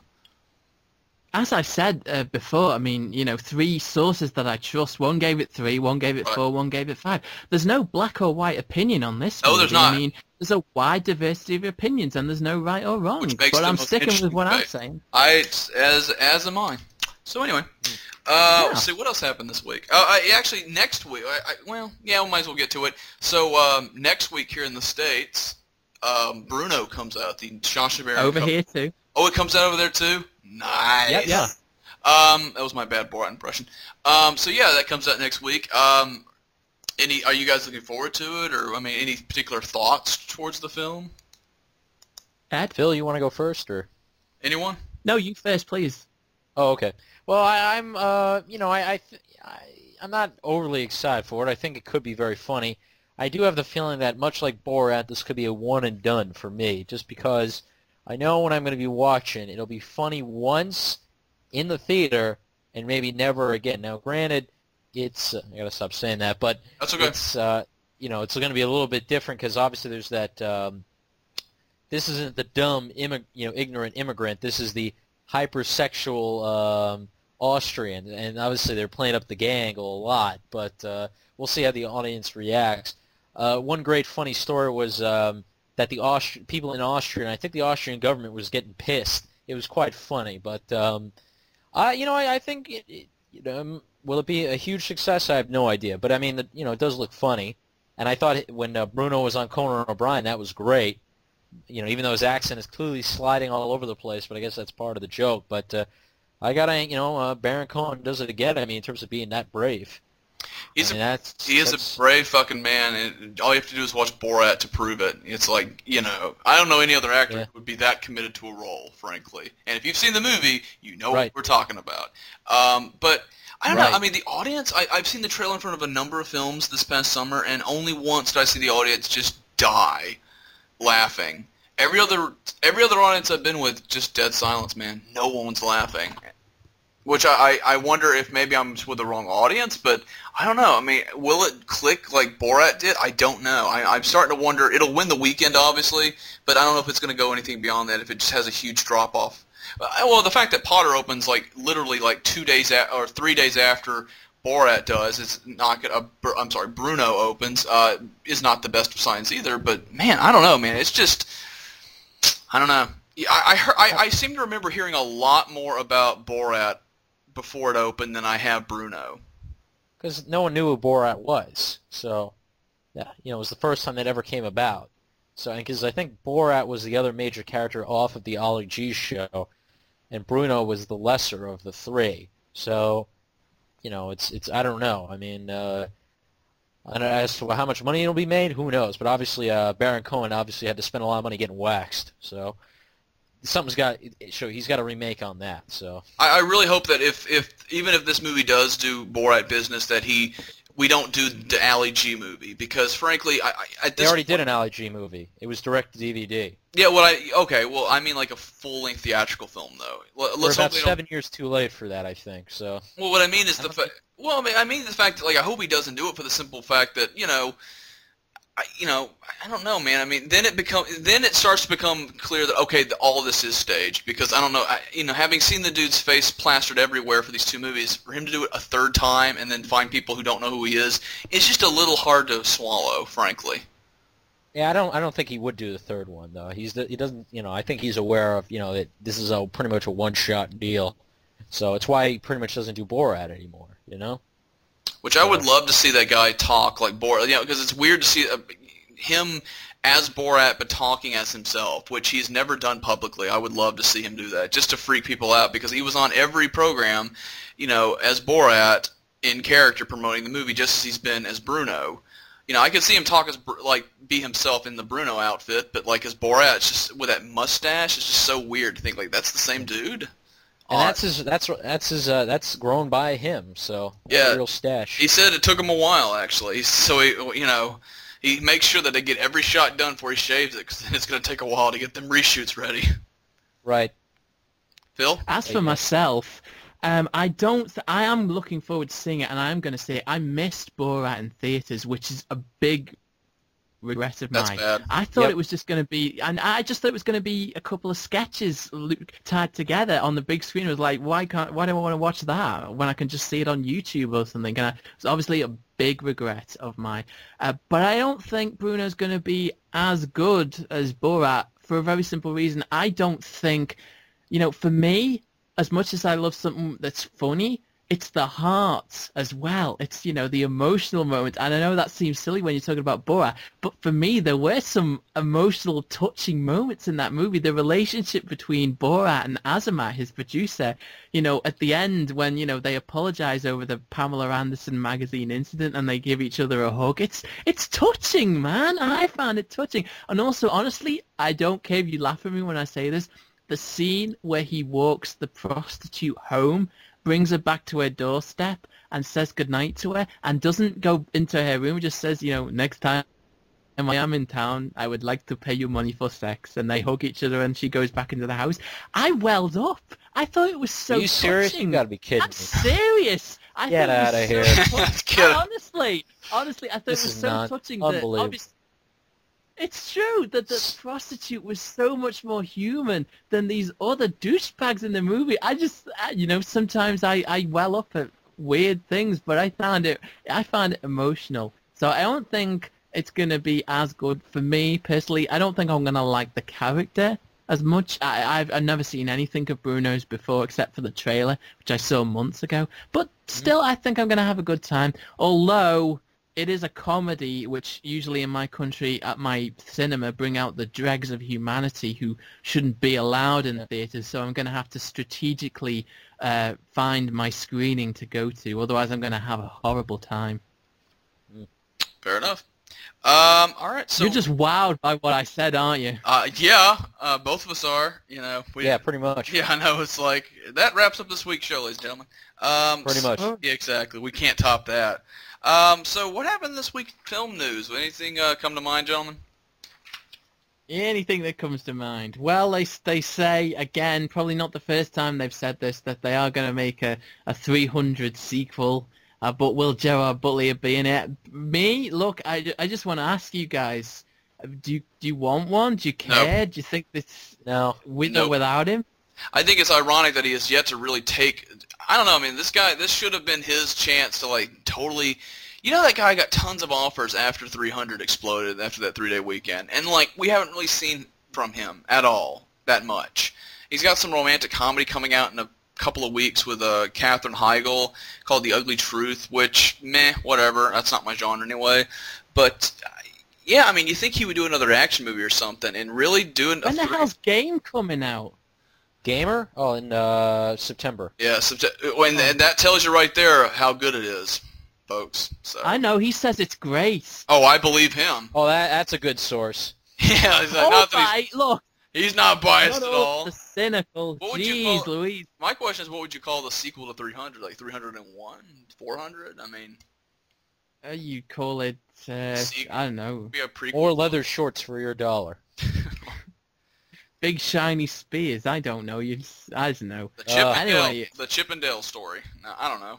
As I've said uh, before, I mean, you know, three sources that I trust. One gave it three, one gave it Right. four, one gave it five. There's no black or white opinion on this No, movie. there's not. I mean, there's a wide diversity of opinions, and there's no right or wrong. Which makes But the I'm most sticking with interesting what I'm debate. saying. I as as am I. So anyway, uh, Yeah. let's see what else happened this week. Uh, I, actually, next week. I, I, well, yeah, we might as well get to it. So um, next week here in the States, um, Bruno comes out. The Sacha Baron Over Cohen- here too. Oh, it comes out over there too. Nice. Yep, yeah. Um, that was my bad Borat impression. Um, so yeah, that comes out next week. Um, any? Are you guys looking forward to it, or I mean, any particular thoughts towards the film? Ed? Phil, you want to go first, or? Anyone? No, you first, please. Oh, okay. Well, I, I'm, uh, you know, I, I, th- I, I'm not overly excited for it. I think it could be very funny. I do have the feeling that, much like Borat, this could be a one and done for me, just because I know when I'm going to be watching, it'll be funny once in the theater and maybe never again. Now, granted, it's uh, I gotta stop saying that, but That's okay. it's uh, you know, it's going to be a little bit different because obviously there's that. Um, this isn't the dumb, immig- you know, ignorant immigrant. This is the hypersexual um, Austrian, and obviously they're playing up the gay angle a lot. But uh, we'll see how the audience reacts. Uh, one great funny story was um, that the Aust- people in Austria, and I think the Austrian government was getting pissed. It was quite funny, but um, I, you know, I, I think it, it, you know, um, will it be a huge success? I have no idea, but I mean, the, you know, it does look funny. And I thought it- when uh, Bruno was on Conan O'Brien, that was great. You know, even though his accent is clearly sliding all over the place, but I guess that's part of the joke. But uh, I gotta, you know, uh, Baron Cohen does it again. I mean, in terms of being that brave. He's I mean, a that's, he is that's, a brave fucking man, and all you have to do is watch Borat to prove it. It's like, you know, I don't know any other actor Yeah. who would be that committed to a role, frankly. And if you've seen the movie, you know Right. what we're talking about. Um, but I don't Right. know. I mean, the audience. I, I've seen the trailer in front of a number of films this past summer, and only once did I see the audience just die laughing. Every other every other audience I've been with, just dead silence, man. No one's laughing. Which I, I I wonder if maybe I'm with the wrong audience, but I don't know. I mean, will it click like Borat did? I don't know. I, I'm starting to wonder. It'll win the weekend, obviously, but I don't know if it's going to go anything beyond that, if it just has a huge drop-off. Uh, Well, the fact that Potter opens like literally like two days a- or three days after Borat does is not gonna, uh, Br- I'm sorry, Bruno opens, uh, is not the best of signs either, but man, I don't know, man. It's just, I don't know. Yeah, I, I, heard, I, I seem to remember hearing a lot more about Borat before it opened than I have Bruno. because no one knew who Borat was. So, yeah, you know, it was the first time that ever came about. So, because I think Borat was the other major character off of the Ali G show, and Bruno was the lesser of the three. So, you know, it's it's I don't know. I mean, uh, I don't know, as to how much money it'll be made, who knows? But obviously, uh, Baron Cohen obviously had to spend a lot of money getting waxed. So, something's got so he's got a remake on that. So. I, I really hope that if, if even if this movie does do Borat business, that he we don't do the Ali G movie, because frankly, I, I at They this already point, did an Ali G movie. It was direct to D V D. Yeah, well, I okay, well, I mean like a full-length theatrical film though. Let, We're let's hope about they don't. seven years too late for that, I think. So. Well, what I mean is I the don't fact. Well, I mean, I mean the fact that like I hope he doesn't do it for the simple fact that you know, I, you know, I don't know, man. I mean, then it become then it starts to become clear that okay, the, all of this is staged, because I don't know, I, you know, having seen the dude's face plastered everywhere for these two movies, for him to do it a third time and then find people who don't know who he is, it's just a little hard to swallow, frankly. Yeah, I don't. I don't think he would do the third one though. He's he doesn't. You know, I think he's aware of you know that this is a pretty much a one-shot deal. So it's why he pretty much doesn't do Borat anymore. You know. Which I would love to see that guy talk like Borat, you know, because it's weird to see uh, him as Borat but talking as himself, which he's never done publicly. I would love to see him do that, just to freak people out, because he was on every program, you know, as Borat in character promoting the movie, just as he's been as Bruno. You know, I could see him talk as like be himself in the Bruno outfit, but like as Borat, it's just with that mustache, it's just so weird to think like that's the same dude. And that's his. That's that's his. Uh, that's grown by him. So that's Yeah. a real stash. He said it took him a while, actually. So, he, you know, he makes sure that they get every shot done before he shaves it, because it's going to take a while to get them reshoots ready. Right. Phil? As for myself, um, I don't. Th- I am looking forward to seeing it, and I am going to say I missed Borat in theaters, which is a big regret of That's mine. bad. I thought Yep. it was just going to be, and I just thought it was going to be a couple of sketches lo- tied together on the big screen. It was like, why can't, why do I want to watch that when I can just see it on YouTube or something? And I, it's obviously a big regret of mine. Uh, but I don't think Bruno's going to be as good as Borat for a very simple reason. I don't think, you know, for me, as much as I love something that's funny, it's the heart as well. It's, you know, the emotional moment. And I know that seems silly when you're talking about Borat, but for me, there were some emotional, touching moments in that movie. The relationship between Borat and Azamat, his producer, you know, at the end when, you know, they apologize over the Pamela Anderson magazine incident and they give each other a hug. It's, it's touching, man. I found it touching. And also, honestly, I don't care if you laugh at me when I say this, the scene where he walks the prostitute home, brings her back to her doorstep and says goodnight to her and doesn't go into her room, just says, you know, next time I am in town, I would like to pay you money for sex. And they hug each other and she goes back into the house. I welled up. I thought it was so Are you serious? touching. You gotta be kidding I'm me. serious. I Get thought outta it here. was so touching. Get- honestly, honestly, I thought This it was is so not touching that unbelievable. obviously it's true that the prostitute was so much more human than these other douchebags in the movie. I just, I- you know, sometimes I, I well up at weird things, but I found it, I found it emotional. So I don't think it's going to be as good for me personally. I don't think I'm going to like the character as much. I, I've, I've never seen anything of Bruno's before except for the trailer, which I saw months ago. But still, I think I'm going to have a good time. Although it is a comedy, which usually in my country at my cinema bring out the dregs of humanity who shouldn't be allowed in the theatres. So I'm going to have to strategically uh, find my screening to go to. Otherwise, I'm going to have a horrible time. Fair enough. Um, all right, so You're just wowed by what I said, aren't you? uh, yeah, uh, both of us are. You know, we, Yeah, pretty much. yeah, I know. It's like that wraps up this week's show, ladies and gentlemen. Um, Pretty much. Oh. Yeah, exactly. We can't top that. Um, so what happened this week in film news? Anything uh, come to mind, gentlemen? Anything that comes to mind? Well, they they say again, probably not the first time they've said this, that they are going to make a, a three hundred sequel. Uh, but will Gerard Butler be in it? Me? Look, I, ju- I just want to ask you guys: uh, Do you do you want one? Do you care? Do you think this No. with Nope. or without him? I think it's ironic that he has yet to really take. I don't know. I mean, this guy. This should have been his chance to like totally. You know, that guy got tons of offers after three hundred exploded after that three-day weekend, and like we haven't really seen from him at all that much. He's got some romantic comedy coming out in a couple of weeks with uh, Katherine Heigl called The Ugly Truth, which meh, whatever. That's not my genre anyway. But uh, yeah, I mean, you think he would do another action movie or something, and really doing When a the three- hell's Game coming out? Gamer? Oh, in uh, September. Yeah, Sept- when and that tells you right there how good it is, folks. So. I know he says it's great. Oh, I believe him. Oh, that that's a good source. Yeah, it's like, All not that he's, right, look, he's not biased not at all all. the cynical. What would you Jeez, call- Louise. My question is, what would you call the sequel to three hundred? Like three hundred one, four hundred? I mean, Uh, you call it? Uh, Sequel. I don't know. be a prequel. Or leather shorts for your dollar. Big shiny spears. I don't know. You. I don't know. the Chippendale, Anyway. the Chippendale story. No, I don't know.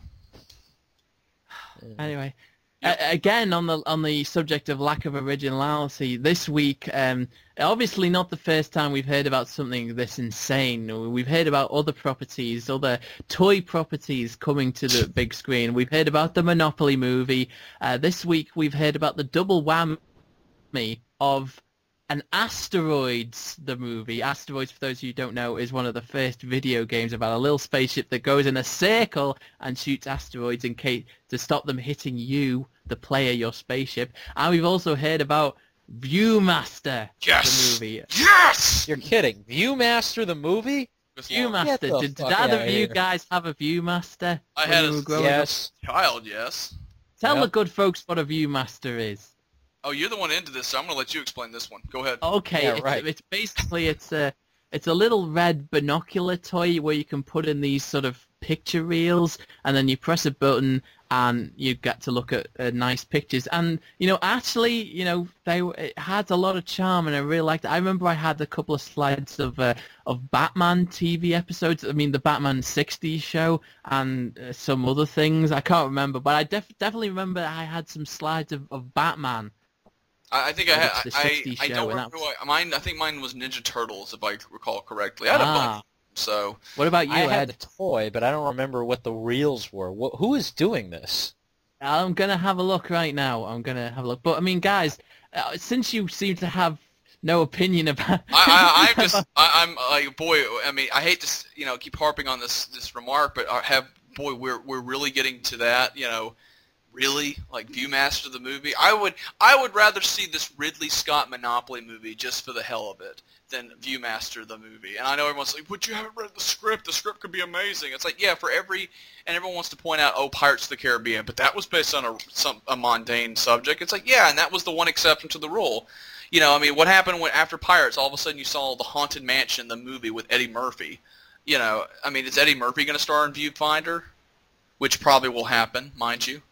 Anyway, Yep. uh, again on the on the subject of lack of originality, this week, um, obviously not the first time we've heard about something this insane. We've heard about other properties, other toy properties coming to the big screen. We've heard about the Monopoly movie. Uh, this week we've heard about the double whammy of an Asteroids, the movie. Asteroids, for those of you who don't know, is one of the first video games about a little spaceship that goes in a circle and shoots asteroids in case to stop them hitting you, the player, your spaceship. And we've also heard about Viewmaster, Yes! the movie. Yes! You're kidding. Viewmaster the movie? Get Viewmaster. the Did, did fuck either outta of you here. guys have a Viewmaster? I when had you a- were growing up? Yes. Child, yes. Tell Yep. the good folks what a Viewmaster is. Oh, you're the one into this, so I'm going to let you explain this one. Go ahead. Okay, Yeah, it's, right. it's basically it's a it's a little red binocular toy where you can put in these sort of picture reels, and then you press a button and you get to look at uh, nice pictures. And you know, actually, you know, they it had a lot of charm, and I really liked it. I remember I had a couple of slides of uh, of Batman T V episodes. I mean, the Batman sixties show and uh, some other things. I can't remember, but I def- definitely remember I had some slides of, of Batman. I, I think I It's had. the I, sixties I show, don't and remember that was- who I, mine. I think mine was Ninja Turtles, if I recall correctly. I had a bunch. Ah, So what about you, I Ed? had the toy, but I don't remember what the reels were. Wh- who is doing this? I'm gonna have a look right now. I'm gonna have a look. But I mean, guys, uh, since you seem to have no opinion about, I, I, I'm just, I, I'm like, boy. I mean, I hate to, s- you know, keep harping on this this remark, but I have, boy, we're we're really getting to that, you know, really like Viewmaster the movie. I would, I would rather see this Ridley Scott Monopoly movie just for the hell of it than Viewmaster the movie. And I know everyone's like, but you haven't read the script. The script could be amazing. It's like, yeah, for every, and everyone wants to point out, oh, Pirates of the Caribbean, but that was based on a some a mundane subject. It's like, yeah, and that was the one exception to the rule. You know, I mean, what happened when after Pirates, all of a sudden you saw the Haunted Mansion, the movie with Eddie Murphy. You know, I mean, is Eddie Murphy going to star in Viewfinder? Which probably will happen, mind you.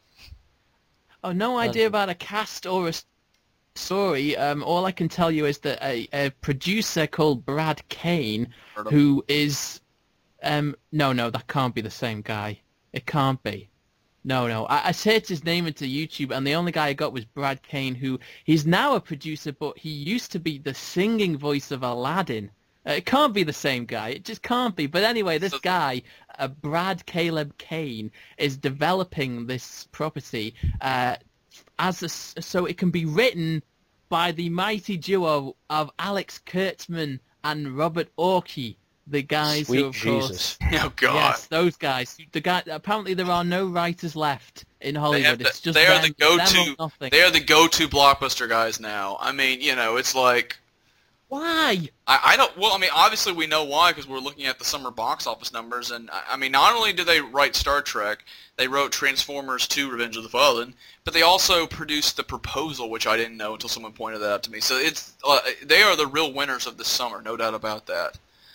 oh, no idea about a cast or a s- story. Um, all I can tell you is that a, a producer called Brad Kane, Heard of- who is, um, no, no, that can't be the same guy. It can't be. No, no. I, I searched his name into YouTube, and the only guy I got was Brad Kane, who he's now a producer, but he used to be the singing voice of Aladdin. Uh, it can't be the same guy. It just can't be. But anyway, this So- guy, uh, Brad Caleb Kane, is developing this property uh, as a s so it can be written by the mighty duo of Alex Kurtzman and Robert Orkey, the guys Sweet who, of course, Jesus. Oh God. yes, those guys. The guy. Apparently, there are no writers left in They, Hollywood. have the, it's just they are them, the go-to. them or nothing. They are the go-to blockbuster guys now. I mean, you know, it's like, Why? I, I don't. Well, I mean, obviously we know why because we're looking at the summer box office numbers, and I, I mean, not only did they write Star Trek, they wrote Transformers two: Revenge of the Fallen, but they also produced The Proposal, which I didn't know until someone pointed that out to me. So it's uh, they are the real winners of this summer, no doubt about that.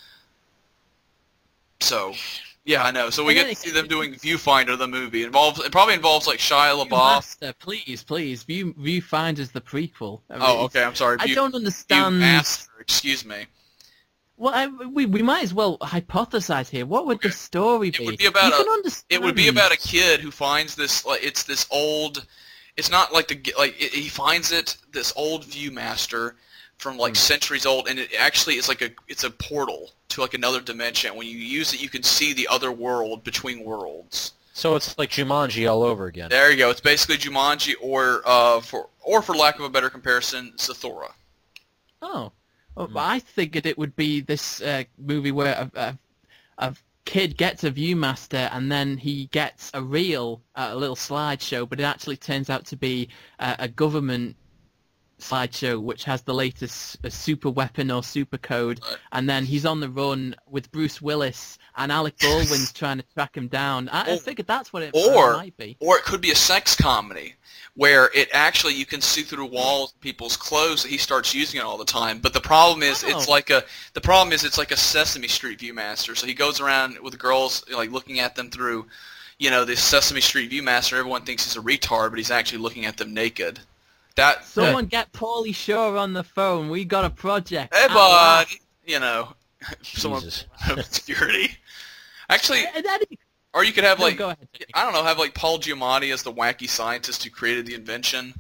So, yeah, I know. So we And get then to it- see them doing Viewfinder, the movie. It involves it probably involves like Shia LaBeouf. Master, please, please. View Viewfinder's the prequel. I mean, Oh, okay. I'm sorry. I View, don't understand. Viewmaster, excuse me. Well, I, we we might as well hypothesize here. What would Okay. the story be? It would be about you a- can understand. It would be about a kid who finds this, like, it's this old, it's not like the, like, it, he finds it, this old Viewmaster from, like, Hmm. centuries old, and it actually is like a, it's a portal to, like, another dimension. When you use it, you can see the other world between worlds. So it's like Jumanji all over again. There you go. It's basically Jumanji, or, uh, for, or for lack of a better comparison, Zathura. Oh, well, Hmm. I figured it would be this uh, movie where a, a, a kid gets a Viewmaster and then he gets a reel, uh, a little slideshow, but it actually turns out to be uh, a government slideshow which has the latest uh, super weapon or super code, Right. and then he's on the run with Bruce Willis and Alec Baldwin's trying to track him down. I, I Or- figured that's what it or- uh, might be. Or it could be a sex comedy where it actually, you can see through the walls of people's clothes that he starts using it all the time. But the problem is, it's Oh. like a the problem is it's like a Sesame Street Viewmaster. So he goes around with girls, like, looking at them through, you know, this Sesame Street Viewmaster. Everyone thinks he's a retard, but he's actually looking at them naked. That Someone get Paulie Shore on the phone. We got a project. hey At bud, last. you know, someone Jesus. security. Actually, And then he- or you could have no, like go ahead. Jake. I don't know, have like Paul Giamatti as the wacky scientist who created the invention.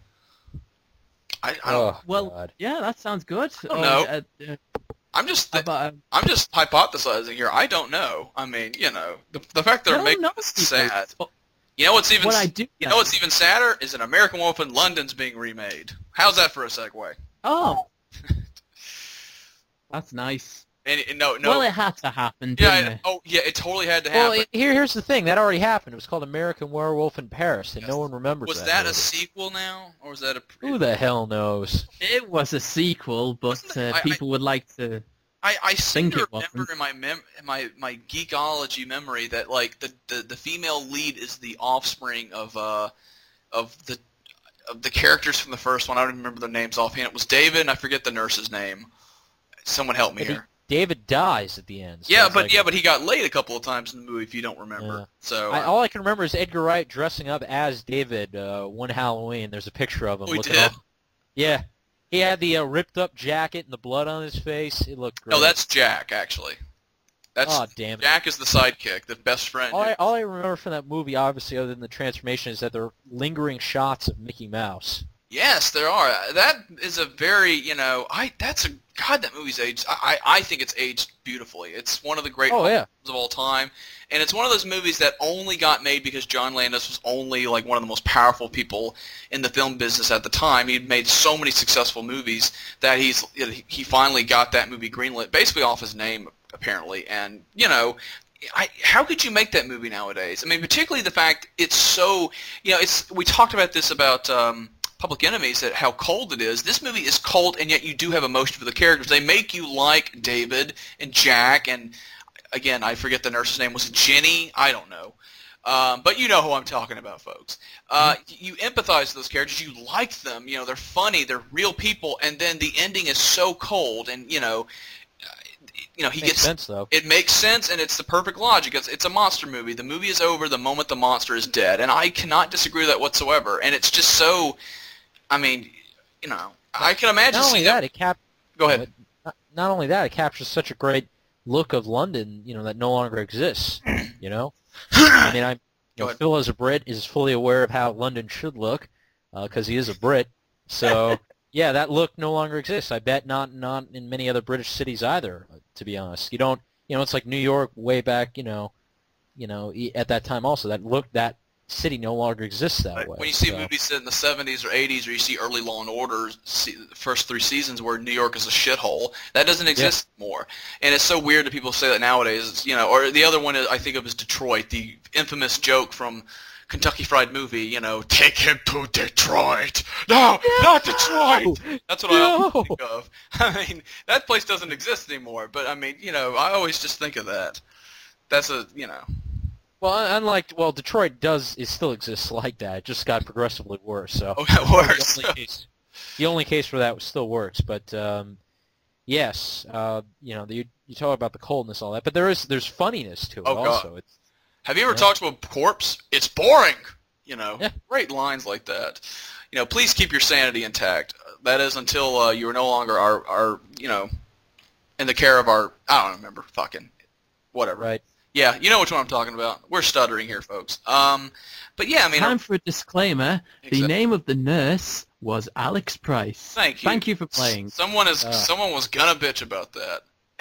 I, I don't. Oh, Well, God. yeah, that sounds good. don't Or, know. uh, uh, I'm just how about, um, I'm just hypothesizing here. I don't know. I mean, you know, the the fact they're no, making no, this people. sad. Oh, You know what's even What I do you know- know what's even sadder is An American Wolf in London's being remade. How's that for a segue? Oh, that's nice. And, and no, no. Well, it had to happen, yeah, didn't I- it? oh yeah, it totally had to Well, happen. here, here's the thing. That already happened. It was called American Werewolf in Paris, and Yes. no one remembers was that. that a movie. sequel now, or was that a? Pre- Who the hell knows? It was a sequel, but Wasn't it- uh, I- I- people would like to. I, I seem think to it remember wasn't. in my mem- in my my geekology memory that like the, the, the female lead is the offspring of uh of the of the characters from the first one. I don't remember their names offhand. It was David, and I forget the nurse's name. Someone help me But he- here. David dies at the end. so Yeah, it's but like- yeah, but he got laid a couple of times in the movie. If you don't remember, Yeah. so I, uh, all I can remember is Edgar Wright dressing up as David uh, one Halloween. There's a picture of him. we looking did. all- Yeah. He had the uh, ripped up jacket and the blood on his face. It looked great. No, that's Jack actually. That's Oh, damn it. Jack is the sidekick, the best friend. All I, all I remember from that movie, obviously, other than the transformation, is that there are lingering shots of Mickey Mouse. Yes, there are. That is a very, you know, I that's a God. That movie's aged. I I I think it's aged beautifully. It's one of the great Oh, yeah. films of all time, and it's one of those movies that only got made because John Landis was only like one of the most powerful people in the film business at the time. He'd made so many successful movies that he's he finally got that movie greenlit, basically off his name apparently, and you know. I, how could you make that movie nowadays? I mean, particularly the fact it's so, you know, it's. We talked about this about um, Public Enemies, that how cold it is. This movie is cold, and yet you do have emotion for the characters. They make you like David and Jack, and again, I forget the nurse's name. Was it Jenny? I don't know. Um, but you know who I'm talking about, folks. Uh, you empathize with those characters. You like them. You know, they're funny. They're real people. And then the ending is so cold, and you know, you know, he Makes gets. sense, though. It makes sense, and it's the perfect logic. It's, it's a monster movie. The movie is over the moment the monster is dead, and I cannot disagree with that whatsoever. And it's just so, I mean, you know, I can imagine Not only seeing that, it cap. Go ahead. Not, not only that, it captures such a great look of London, you know, that no longer exists. You know, I mean, I'm. Go You know, ahead. Phil, as a Brit, is fully aware of how London should look, because he is a Brit. So, yeah, that look no longer exists. I bet not not in many other British cities either. To be honest, you don't. You know, it's like New York way back. You know, you know, e- at that time also that look that city no longer exists that Right. way. When you see so. movies set in the seventies or eighties, or you see early Law and Order, see, the first three seasons where New York is a shithole, that doesn't exist anymore. And it's so weird that people say that nowadays. You know, or the other one is, I think of is Detroit, the infamous joke from Kentucky Fried Movie, you know, take him to Detroit. No, not Detroit. That's what I No. always think of. I mean, that place doesn't exist anymore, but I mean, you know, I always just think of that. That's a, you know. Well, unlike well, Detroit does it still exists like that. It just got progressively worse. So Oh, that works. The only case, the only case for that still works. But um, yes, uh, you know, the, you, you talk about the coldness, and all that, but there is there's funniness to it Oh, God. also. It's, Have you ever Yeah. talked to a corpse? It's boring. You know, Yeah. great lines like that. You know, please keep your sanity intact. That is until uh, you are no longer our, our, you know, in the care of our, I don't remember, fucking, whatever. right. Yeah, you know which one I'm talking about. We're stuttering here, folks. Um, but yeah, I mean, Time for a disclaimer. The Exactly. name of the nurse was Alex Price. Thank you. Thank you for playing. Someone is Ah. someone was gonna bitch about that.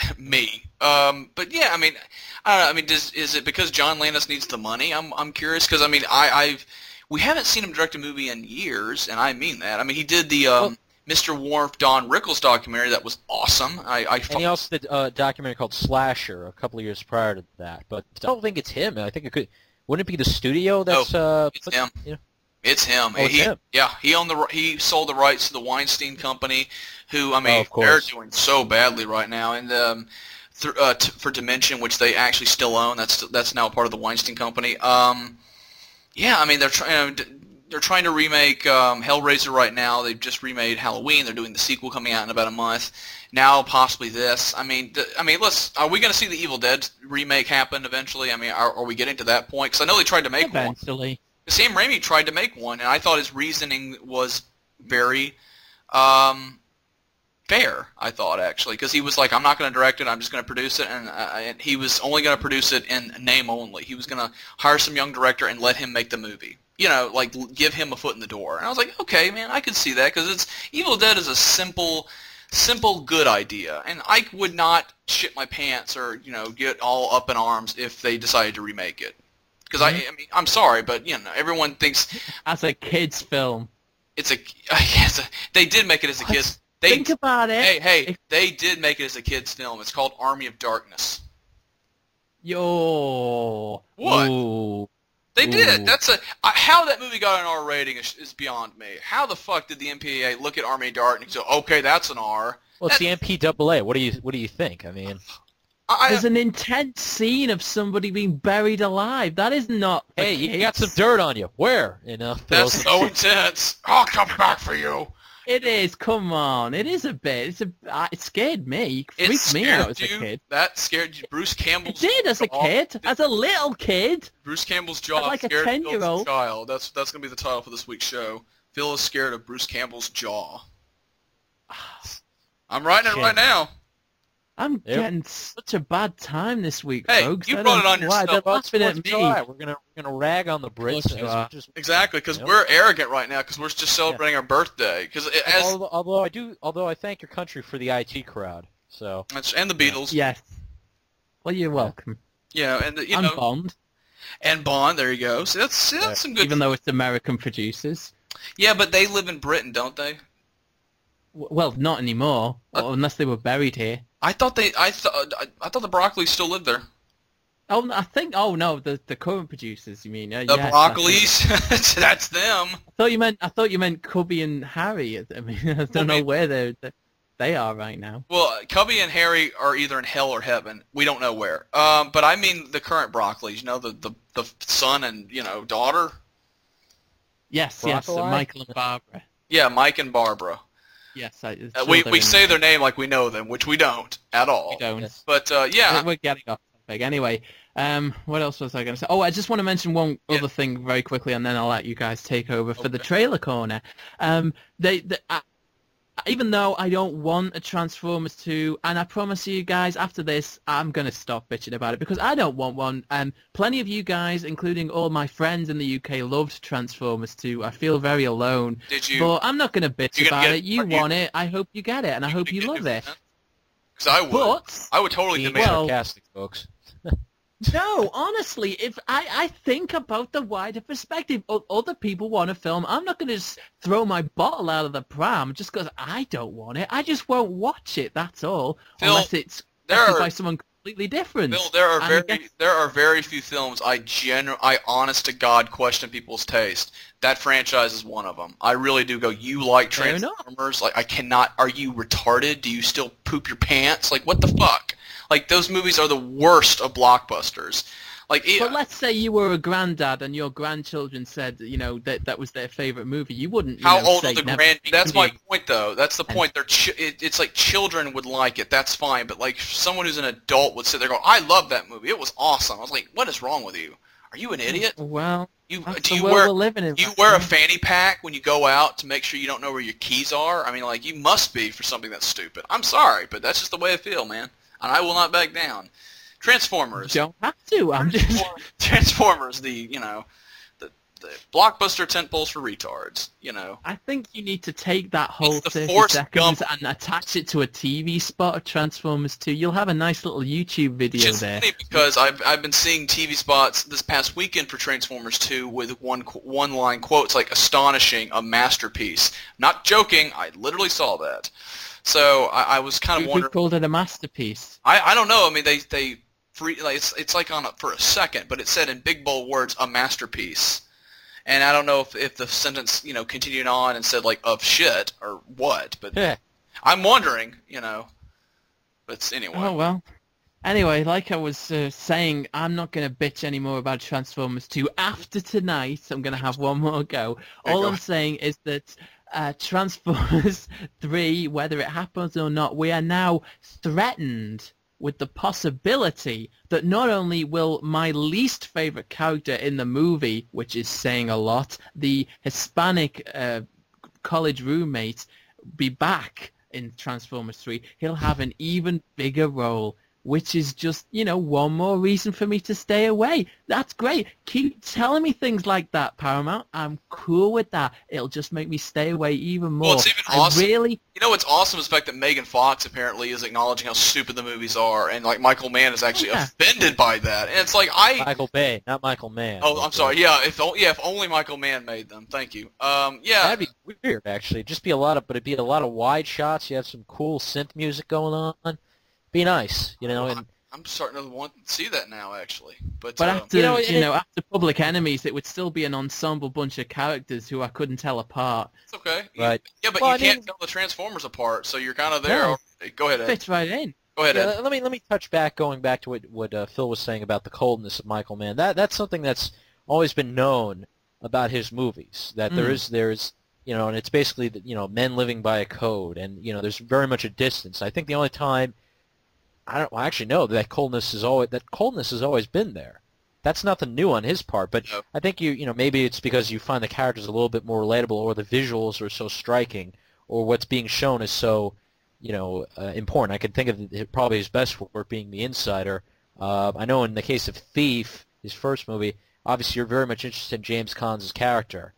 Me. Um, but yeah, I mean, I don't know. I mean, does is it because John Landis needs the money? I'm I'm curious because I mean, I I've we haven't seen him direct a movie in years, and I mean that. I mean, he did the um, Well- Mister Worf Don Rickles documentary that was awesome. I I And he also did a documentary called Slasher a couple of years prior to that. But I don't think it's him. I think it could. Wouldn't it be the studio that's uh? it's put- him. You know? It's him. Oh, it's he, him. Yeah, he owned the he sold the rights to the Weinstein Company, who I mean Oh, of they're course. doing so badly right now, and um, th- uh, t- for Dimension, which they actually still own, that's that's now part of the Weinstein Company. Um, yeah, I mean they're trying they're trying to remake um, Hellraiser right now. They've just remade Halloween. They're doing the sequel coming out in about a month. Now possibly this. I mean, th- I mean, let's. Are we going to see the Evil Dead remake happen eventually? I mean, are, are we getting to that point? Because I know they tried to make one. Eventually. Sam Raimi tried to make one, and I thought his reasoning was very um, fair, I thought, actually, because he was like, I'm not going to direct it, I'm just going to produce it, and, uh, and he was only going to produce it in name only. He was going to hire some young director and let him make the movie. You know, like, l- give him a foot in the door. And I was like, okay, man, I could see that, because it's Evil Dead is a simple, simple, good idea, and I would not shit my pants or, you know, get all up in arms if they decided to remake it. Because I, I mean, I'm sorry, but you know, everyone thinks As a kid's film. it's a. Yes, they did make it as a What? kid's. They, Think about it. hey, hey, If- they did make it as a kid's film. It's called Army of Darkness. Yo. What? Ooh. They did. Ooh. That's a. Uh, how that movie got an R rating is, is beyond me. How the fuck did the M P A A look at Army of Darkness and go, okay, that's an R? Well, it's That- the M P A A. What do you What do you think? I mean, I, There's an intense scene of somebody being buried alive. That is not. for hey, you got some kids. dirt on you. Where? You know. that's so intense. I'll come back for you. It is. Come on. It is a bit. It's a. Uh, it scared me. It It freaked me scared out as a you? kid. That scared you. Bruce It Campbell's did as a jaw- kid. As a little kid. Bruce Campbell's jaw like a scared Phil as ten-year-old. child. That's that's gonna be the title for this week's show. Phil is scared of Bruce Campbell's jaw. I'm writing it Shit. right now. I'm Yep. getting such a bad time this week, Hey, folks. you I brought don't it on know why. yourself. They're Well, it's laughing Fourth at of me. July. We're gonna we're gonna rag on the Brits. course you as are. just- Exactly, because Yep. we're arrogant right now because we're just celebrating our birthday. Because as although, although I do, although I thank your country for the I T crowd. So and the Beatles, Yes. Well, you're welcome. you know, and the, you And know, Bond, and Bond. There you go. See, that's see, Yeah. that's some good. even though it's American producers. Yeah, but they live in Britain, don't they? W- Well, not anymore, Uh, or unless they were buried here. I thought they. I thought. I, I thought the Broccoli still lived there. Oh, no, I think. Oh no, the the current producers. You mean? Uh, The yes, Broccolis. That's them. I thought you meant. I thought you meant Cubby and Harry. I mean, I don't Well, know we- where they're, they they are right now. Well, Cubby and Harry are either in hell or heaven. We don't know where. Um, but I mean the current Broccoli's. You know, the the the son and you know daughter. Yes, yes, uh, Broccoli? Michael and Barbara. Yeah, Mike and Barbara. Yes, I, Uh, sure we they're we in say their name like we know them, which we don't at all. We don't. Yes. But uh, yeah, We're we're getting off topic. Anyway, um, what else was I going to say? Oh, I just want to mention one Yeah. other thing very quickly, and then I'll let you guys take over for the Okay. trailer corner. Um, they, they uh, even though I don't want a Transformers two, and I promise you guys, after this, I'm going to stop bitching about it because I don't want one. Um, plenty of you guys, including all my friends in the U K, loved Transformers two. I feel very alone. did you? But I'm not going to bitch You gonna about get- it. You are you- want it. I hope you get it, and I hope you love it. Because I would. But I would totally being demand. well- sarcastic, folks. no, honestly, if I, I think about the wider perspective, o- other people want a film. I'm not going to just throw my bottle out of the pram just because I don't want it. I just won't watch it. That's all, Phil, unless it's there directed are- by someone completely different. Bill, there are And I very guess- there are very few films I genu- I honest to God question people's taste. That franchise is one of them. I really do go, you like Fair enough. Transformers? Like, I cannot. Are you retarded? Do you still poop your pants? Like, what the fuck? Like, those movies are the worst of blockbusters. Like, it, But let's say you were a granddad and your grandchildren said, you know, that that was their favorite movie. You wouldn't. You how know, old say are the never grand? seen That's my it. point, though. That's the And- point. They're chi- it, it's like children would like it. That's fine. But like someone who's an adult would sit there and go, I love that movie. It was awesome. I was like, what is wrong with you? Are you an idiot? Well, You that's do the you world wear we're living in. do you right wear a now. fanny pack when you go out to make sure you don't know where your keys are? I mean, like, you must be for something that's stupid. I'm sorry, but that's just the way I feel, man. And I will not back down. Transformers. You don't have to. I'm just. Transformers, the, you know, the, the blockbuster tentpoles for retards, you know. I think you need to take that whole the thirty Forrest seconds Gump. and attach it to a T V spot of Transformers two. You'll have a nice little YouTube video Which is there. funny because I've I've been seeing T V spots this past weekend for Transformers two with one qu- one line quotes like astonishing, a masterpiece. Not joking, I literally saw that. So I, I was kind of Who, who wondering. called it a masterpiece? I, I don't know. I mean, they they free like it's it's like on a, for a second, but it said in big bold words a masterpiece. And I don't know if, if the sentence, you know, continued on and said like of shit or what, but Yeah. I'm wondering, you know. But anyway. Oh well. Anyway, like I was uh, saying, I'm not going to bitch anymore about Transformers two. After tonight, I'm going to have one more go. There you All go. I'm saying is that uh, Transformers three, whether it happens or not, we are now threatened with the possibility that not only will my least favorite character in the movie, which is saying a lot, the Hispanic uh, college roommate, be back in Transformers three, he'll have an even bigger role, which is just, you know, one more reason for me to stay away. That's great. Keep telling me things like that, Paramount. I'm cool with that. It'll just make me stay away even more. Well, it's even I awesome. really... You know what's awesome is the fact that Megan Fox apparently is acknowledging how stupid the movies are, and like Michael Mann is actually Oh, yeah. offended by that. And it's like I Michael Bay, not Michael Mann. oh I'm sorry yeah if o- yeah if only Michael Mann made them. Thank you. Um yeah That'd be weird, actually. It'd just be a lot of, but it'd be a lot of wide shots. You have some cool synth music going on. Be nice, you know. And I'm starting to want to see that now actually. But, But uh, after, you you know, know, it- after Public Enemies, it would still be an ensemble bunch of characters who I couldn't tell apart. it's okay. You- Right. yeah, but Well, you I can't mean- tell the Transformers apart, so you're kind of there. No. already. Go ahead, Ed. Fits right in. Go ahead, yeah, Ed. let me let me touch back, going back to what what uh, Phil was saying about the coldness of Michael Mann. That that's something that's always been known about his movies. That there Mm. is there's you know, and it's basically that, you know, men living by a code, and you know, there's very much a distance. I think the only time I don't well, actually no that coldness is always that coldness has always been there. That's nothing new on his part, but No. I think you you know maybe it's because you find the characters a little bit more relatable, or the visuals are so striking, or what's being shown is so you know uh, important. I can think of it, probably his best work being The Insider. Uh, I know in the case of Thief, his first movie, obviously you're very much interested in James Caan's character.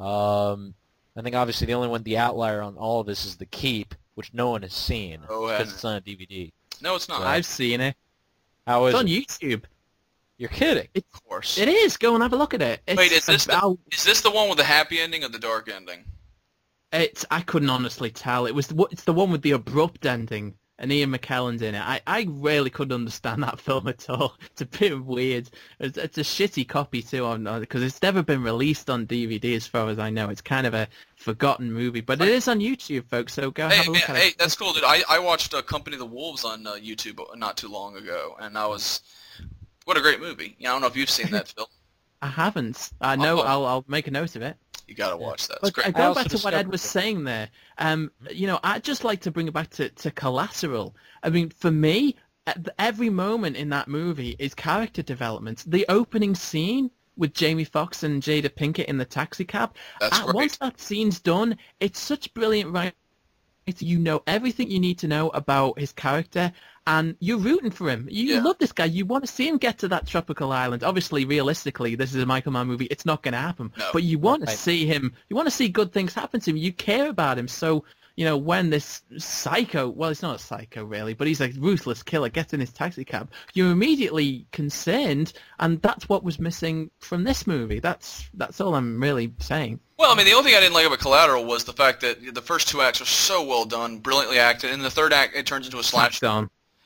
Um, I think obviously the only one, the outlier on all of this is The Keep, which no one has seen Oh, because hasn't it's on a D V D. No, it's not. Right. I've seen it. How is It's on it? YouTube. You're kidding. It, Of course. it is. Go and have a look at it. It's Wait, is this the, about, is this the one with the happy ending or the dark ending? It's. I couldn't honestly tell. It was. The, it's the one with the abrupt ending, and Ian McKellen's in it. I, I really couldn't understand that film at all. It's a bit weird. It's, it's a shitty copy too, on because it's never been released on D V D as far as I know. It's kind of a forgotten movie, but it is on YouTube, folks. So go Hey, have a man, look at hey, it. that's cool, dude. I, I watched uh, Company of the Wolves on uh, YouTube not too long ago, and I was, what a great movie. Yeah, I don't know if you've seen that, Phil. I haven't. I know. Oh. I'll I'll make a note of it. You gotta watch that. It's But uh, great. I going also back to what Ed discovered was that- saying there, um, you know, I'd just like to bring it back to, to Collateral. I mean, for me, at the- every moment in that movie is character development. The opening scene with Jamie Foxx and Jada Pinkett in the taxi cab, That's uh, great. once that scene's done, it's such brilliant writing. You know everything you need to know about his character, and you're rooting for him. You Yeah. love this guy. You want to see him get to that tropical island. Obviously, realistically, this is a Michael Mann movie. It's not going to happen. No. But you want to Right. see him. You want to see good things happen to him. You care about him. So, you know, when this psycho, well, it's not a psycho really, but he's a ruthless killer, gets in his taxi cab, you're immediately concerned, and that's what was missing from this movie. That's that's all I'm really saying. Well, I mean, the only thing I didn't like about Collateral was the fact that the first two acts are so well done, brilliantly acted, and the third act, it turns into a slash. Slapped on.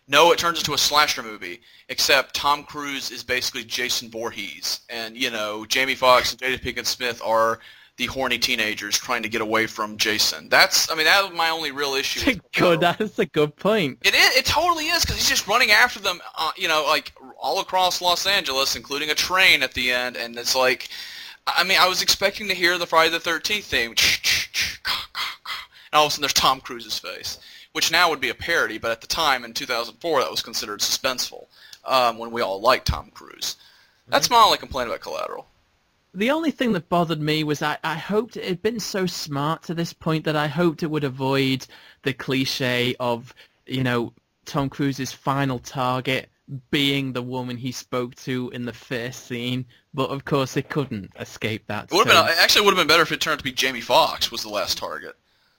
No, it turns into a slasher movie, except Tom Cruise is basically Jason Voorhees, and you know Jamie Foxx and Jada Pinkett Smith are the horny teenagers trying to get away from Jason. That's, I mean, that was my only real issue. With good, that's a good point. It is, it totally is, because he's just running after them, uh, you know, like all across Los Angeles, including a train at the end, and it's like, I mean, I was expecting to hear the Friday the thirteenth theme, and all of a sudden there's Tom Cruise's face, which now would be a parody, but at the time in two thousand four that was considered suspenseful, um, when we all liked Tom Cruise. That's my only complaint about Collateral. The only thing that bothered me was I, I hoped it had been so smart to this point that I hoped it would avoid the cliche of, you know, Tom Cruise's final target being the woman he spoke to in the first scene, but of course it couldn't escape that. It would so... have been, actually, it would have been better if it turned out to be Jamie Foxx was the last target.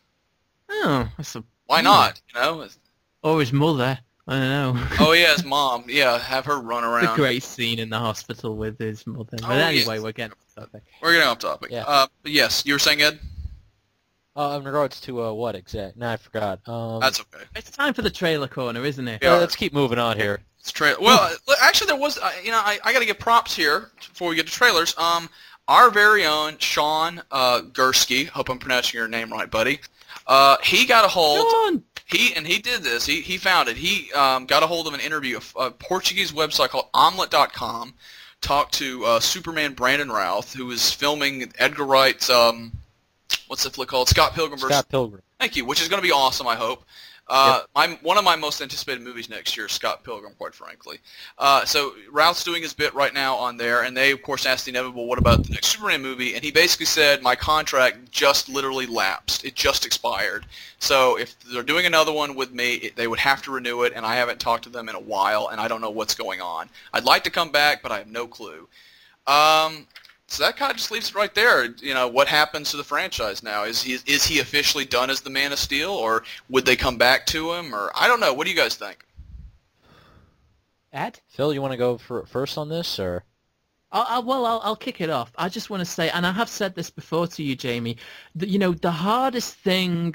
Oh, that's a... Why not? You know? Or his mother. I don't know. Oh yeah, his mom. Yeah, have her run around. It's a great scene in the hospital with his mother. But oh, anyway, yes. we're getting off topic. We're getting off topic. Yeah. Uh, but yes, you were saying, Ed? Uh, in regards to uh, what exact? No, I forgot. Um, That's okay. It's time for the trailer corner, isn't it? Yeah. uh, let's keep moving on here. It's tra- well, uh, actually, there was. Uh, you know, I, I got to give props here before we get to trailers. Um, our very own Sean uh, Gursky. Hope I'm pronouncing your name right, buddy. Uh, he got a hold. Sean! He and he did this. He he found it. He um, got a hold of an interview, a, a Portuguese website called Omelette dot com. Talked to uh, Superman Brandon Routh, who was filming Edgar Wright's um, what's the flick called? Scott Pilgrim versus. Scott Pilgrim. Thank you, which is going to be awesome. I hope. Uh, yep. my, one of my most anticipated movies next year is Scott Pilgrim, quite frankly. Uh, so Routh's doing his bit right now on there, and they, of course, asked the inevitable, what about the next Superman movie? And he basically said, my contract just literally lapsed. It just expired. So if they're doing another one with me, it, they would have to renew it, and I haven't talked to them in a while, and I don't know what's going on. I'd like to come back, but I have no clue. Um... So that kind of just leaves it right there. You know, what happens to the franchise now? Is he is he officially done as the Man of Steel, or would they come back to him? Or I don't know. What do you guys think? Ed? Phil, you want to go for, first on this, or? I'll, I'll, well, I'll, I'll kick it off. I just want to say, and I have said this before to you, Jamie, that, you know, the hardest thing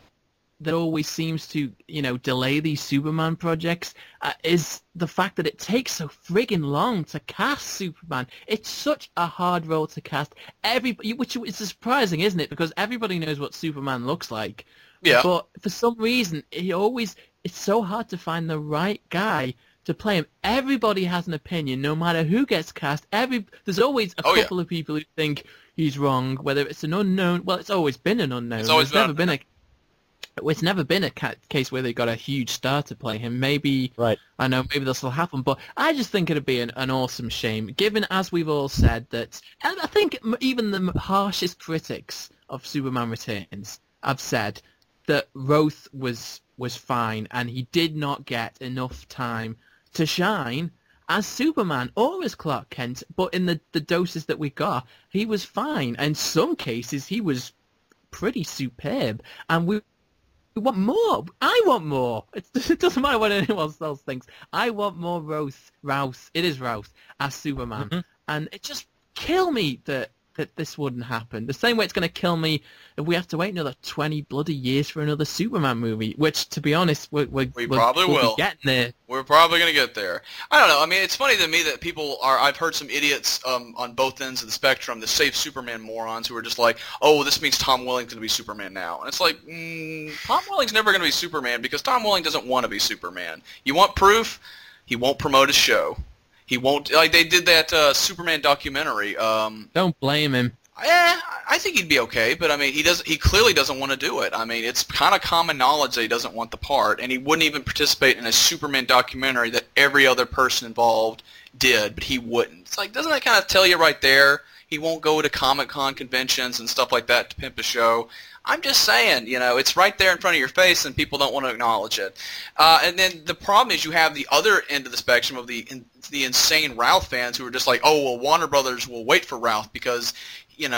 that always seems to, you know, delay these Superman projects uh, is the fact that it takes so friggin' long to cast Superman. It's such a hard role to cast. Everybody, which is surprising, isn't it? Because everybody knows what Superman looks like. Yeah. But for some reason, he always, it's so hard to find the right guy to play him. Everybody has an opinion, no matter who gets cast. Every There's always a oh, couple yeah. of people who think he's wrong, whether it's an unknown. Well, it's always been an unknown. It's always There's been never been a It's never been a ca- case where they got a huge star to play him. Maybe, right. I know, maybe this will happen, but I just think it'd be an, an awesome shame, given, as we've all said, that, and I think even the harshest critics of Superman Returns have said that Roth was was fine, and he did not get enough time to shine as Superman or as Clark Kent, but in the, the doses that we got, he was fine. In some cases, he was pretty superb, and we We want more. I want more. It's, it doesn't matter what anyone else thinks. I want more Routh. Routh. It is Routh as Superman, mm-hmm. and it just kill me that that this wouldn't happen. The same way it's going to kill me if we have to wait another twenty bloody years for another Superman movie. Which, to be honest, we're, we're, we we're, probably we'll will. Be getting there. We're probably going to get there. I don't know. I mean, it's funny to me that people are. I've heard some idiots um, on both ends of the spectrum, the safe Superman morons, who are just like, "Oh, this means Tom Wellington to be Superman now," and it's like, mm, Tom Wellington's never going to be Superman because Tom Welling doesn't want to be Superman. You want proof? He won't promote his show. He won't. Like they did that uh, Superman documentary. Um, Don't blame him. Yeah, I think he'd be okay, but I mean, he does. He clearly doesn't want to do it. I mean, it's kind of common knowledge that he doesn't want the part, and he wouldn't even participate in a Superman documentary that every other person involved did, but he wouldn't. It's like, doesn't that kind of tell you right there? He won't go to Comic-Con conventions and stuff like that to pimp a show. I'm just saying, you know, it's right there in front of your face, and people don't want to acknowledge it. Uh, and then the problem is you have the other end of the spectrum of the in, the insane Routh fans who are just like, oh, well, Warner Brothers will wait for Routh because, you know,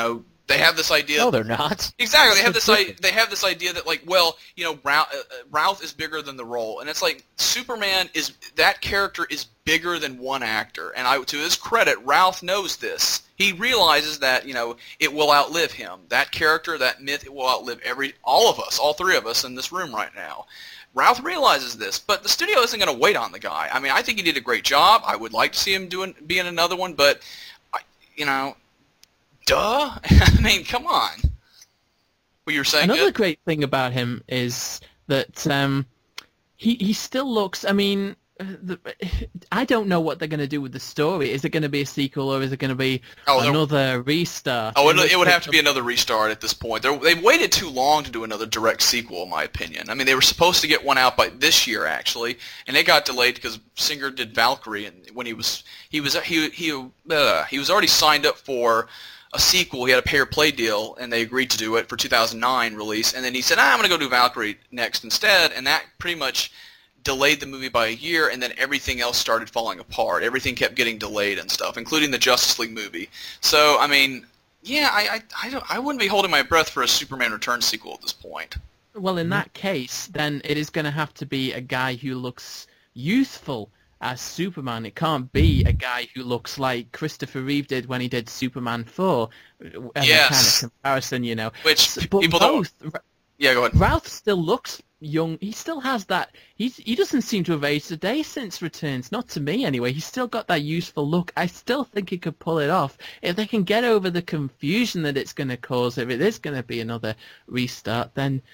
They have this idea. No, they're not. Exactly. They have this. I, they have this idea that like, well, you know, Ralph, uh, Ralph is bigger than the role, and it's like Superman is that character is bigger than one actor. And I, to his credit, Ralph knows this. He realizes that you know it will outlive him. That character, that myth, it will outlive every all of us, all three of us in this room right now. Ralph realizes this, but the studio isn't going to wait on the guy. I mean, I think he did a great job. I would like to see him doing be in another one, but I, you know. Duh! I mean, come on. What you were saying? Another good? great thing about him is that um, he he still looks. I mean, the, I don't know what they're going to do with the story. Is it going to be a sequel or is it going to be oh, another restart? Oh, it, it would have to be another restart at this point. They're, they've waited too long to do another direct sequel, in my opinion. I mean, they were supposed to get one out by this year actually, and it got delayed because Singer did Valkyrie, and when he was he was he he uh, he was already signed up for a sequel. He had a pay-or-play deal, and they agreed to do it for two thousand nine release. And then he said, ah, I'm going to go do Valkyrie next instead, and that pretty much delayed the movie by a year, and then everything else started falling apart. Everything kept getting delayed and stuff, including the Justice League movie. So, I mean, yeah, I I, I, don't, I wouldn't be holding my breath for a Superman Returns sequel at this point. Well, in that case, then it is going to have to be a guy who looks youthful as Superman. It can't be a guy who looks like Christopher Reeve did when he did Superman four. As yes. a kind of comparison, you know. Which but people both, don't... Yeah, go ahead. Ralph still looks young. He still has that... He's, he doesn't seem to have aged a day since Returns. Not to me, anyway. He's still got that youthful look. I still think he could pull it off. If they can get over the confusion that it's going to cause, if it is going to be another restart, then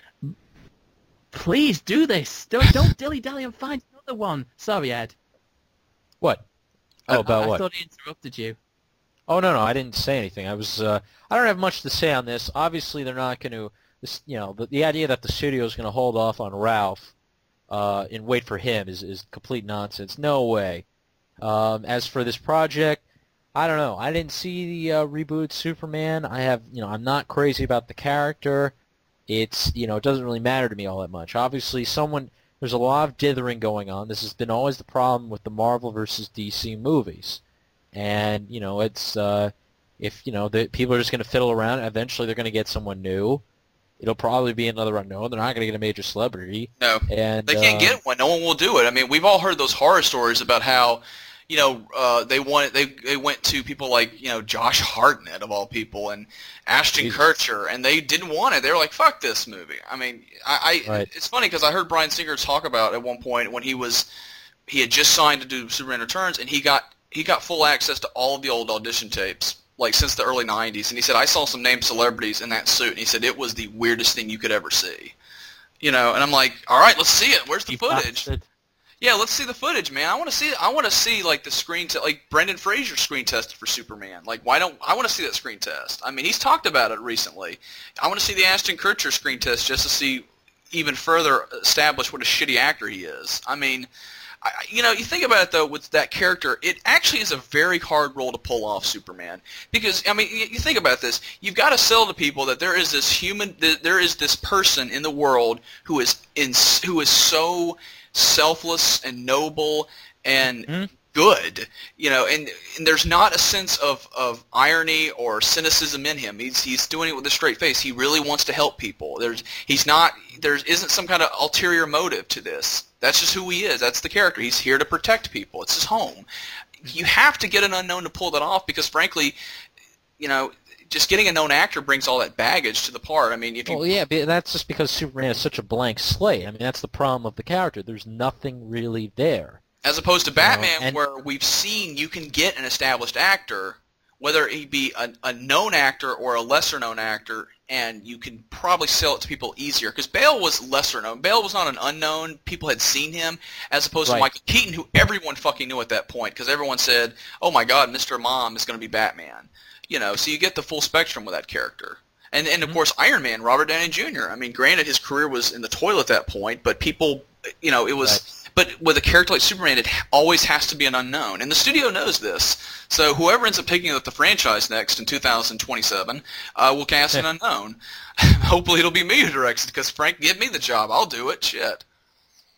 please do this. Don't, don't dilly-dally and find another one. Sorry, Ed. What? Oh, about I, I what? I thought I interrupted you. Oh no, no, I didn't say anything. I was. Uh, I don't have much to say on this. Obviously, they're not going to. This, you know, the, the idea that the studio is going to hold off on Ralph uh, and wait for him is is complete nonsense. No way. Um, as for this project, I don't know. I didn't see the uh, reboot Superman. I have, you know, I'm not crazy about the character. It's, you know, it doesn't really matter to me all that much. Obviously, someone. There's a lot of dithering going on. This has been always the problem with the Marvel versus D C movies. And, you know, it's, uh, if, you know, the people are just going to fiddle around, eventually they're going to get someone new. It'll probably be another unknown. They're not going to get a major celebrity. No, and, they can't uh, get one. No one will do it. I mean, we've all heard those horror stories about how, you know, uh, they wanted, they they went to people like, you know, Josh Hartnett of all people and Ashton Jesus. Kutcher, and they didn't want it. They were like, "Fuck this movie." I mean, I, I Right. it's funny because I heard Bryan Singer talk about at one point when he was, he had just signed to do Superman Returns, and he got he got full access to all of the old audition tapes, like since the early nineties, and he said, "I saw some named celebrities in that suit," and he said it was the weirdest thing you could ever see. You know, and I'm like, "All right, let's see it. Where's the you footage?" bastard. Yeah, let's see the footage, man. I want to see. I want to see like the screen, te- like Brendan Fraser screen tested for Superman. Like, why don't I want to see that screen test? I mean, he's talked about it recently. I want to see the Ashton Kutcher screen test just to see even further establish what a shitty actor he is. I mean, I, you know, you think about it though, with that character, it actually is a very hard role to pull off, Superman. Because I mean, you, you think about this. You've got to sell to people that there is this human, that there is this person in the world who is in, who is so selfless and noble and mm-hmm. good, you know, and, and there's not a sense of, of irony or cynicism in him. He's he's doing it with a straight face. He really wants to help people. There's he's not there isn't some kind of ulterior motive to this. That's just who he is. That's the character. He's here to protect people. It's his home. You have to get an unknown to pull that off because, frankly, you know, just getting a known actor brings all that baggage to the part. I mean, if you... Well, yeah, but that's just because Superman is such a blank slate. I mean, that's the problem of the character. There's nothing really there. As opposed to Batman, know, and... where we've seen you can get an established actor, whether he be a, a known actor or a lesser-known actor, and you can probably sell it to people easier. Because Bale was lesser known. Bale was not an unknown. People had seen him, as opposed right. to Michael Keaton, who everyone fucking knew at that point, because everyone said, oh my god, Mister Mom is going to be Batman. You know, so you get the full spectrum with that character. And, and of mm-hmm. course, Iron Man, Robert Downey Junior I mean, granted, his career was in the toilet at that point, but people, you know, it was... Right. But with a character like Superman, it always has to be an unknown. And the studio knows this. So whoever ends up picking up the franchise next in two thousand twenty-seven uh, will cast an unknown. Hopefully it'll be me who directs it, because Frank, give me the job. I'll do it. Shit.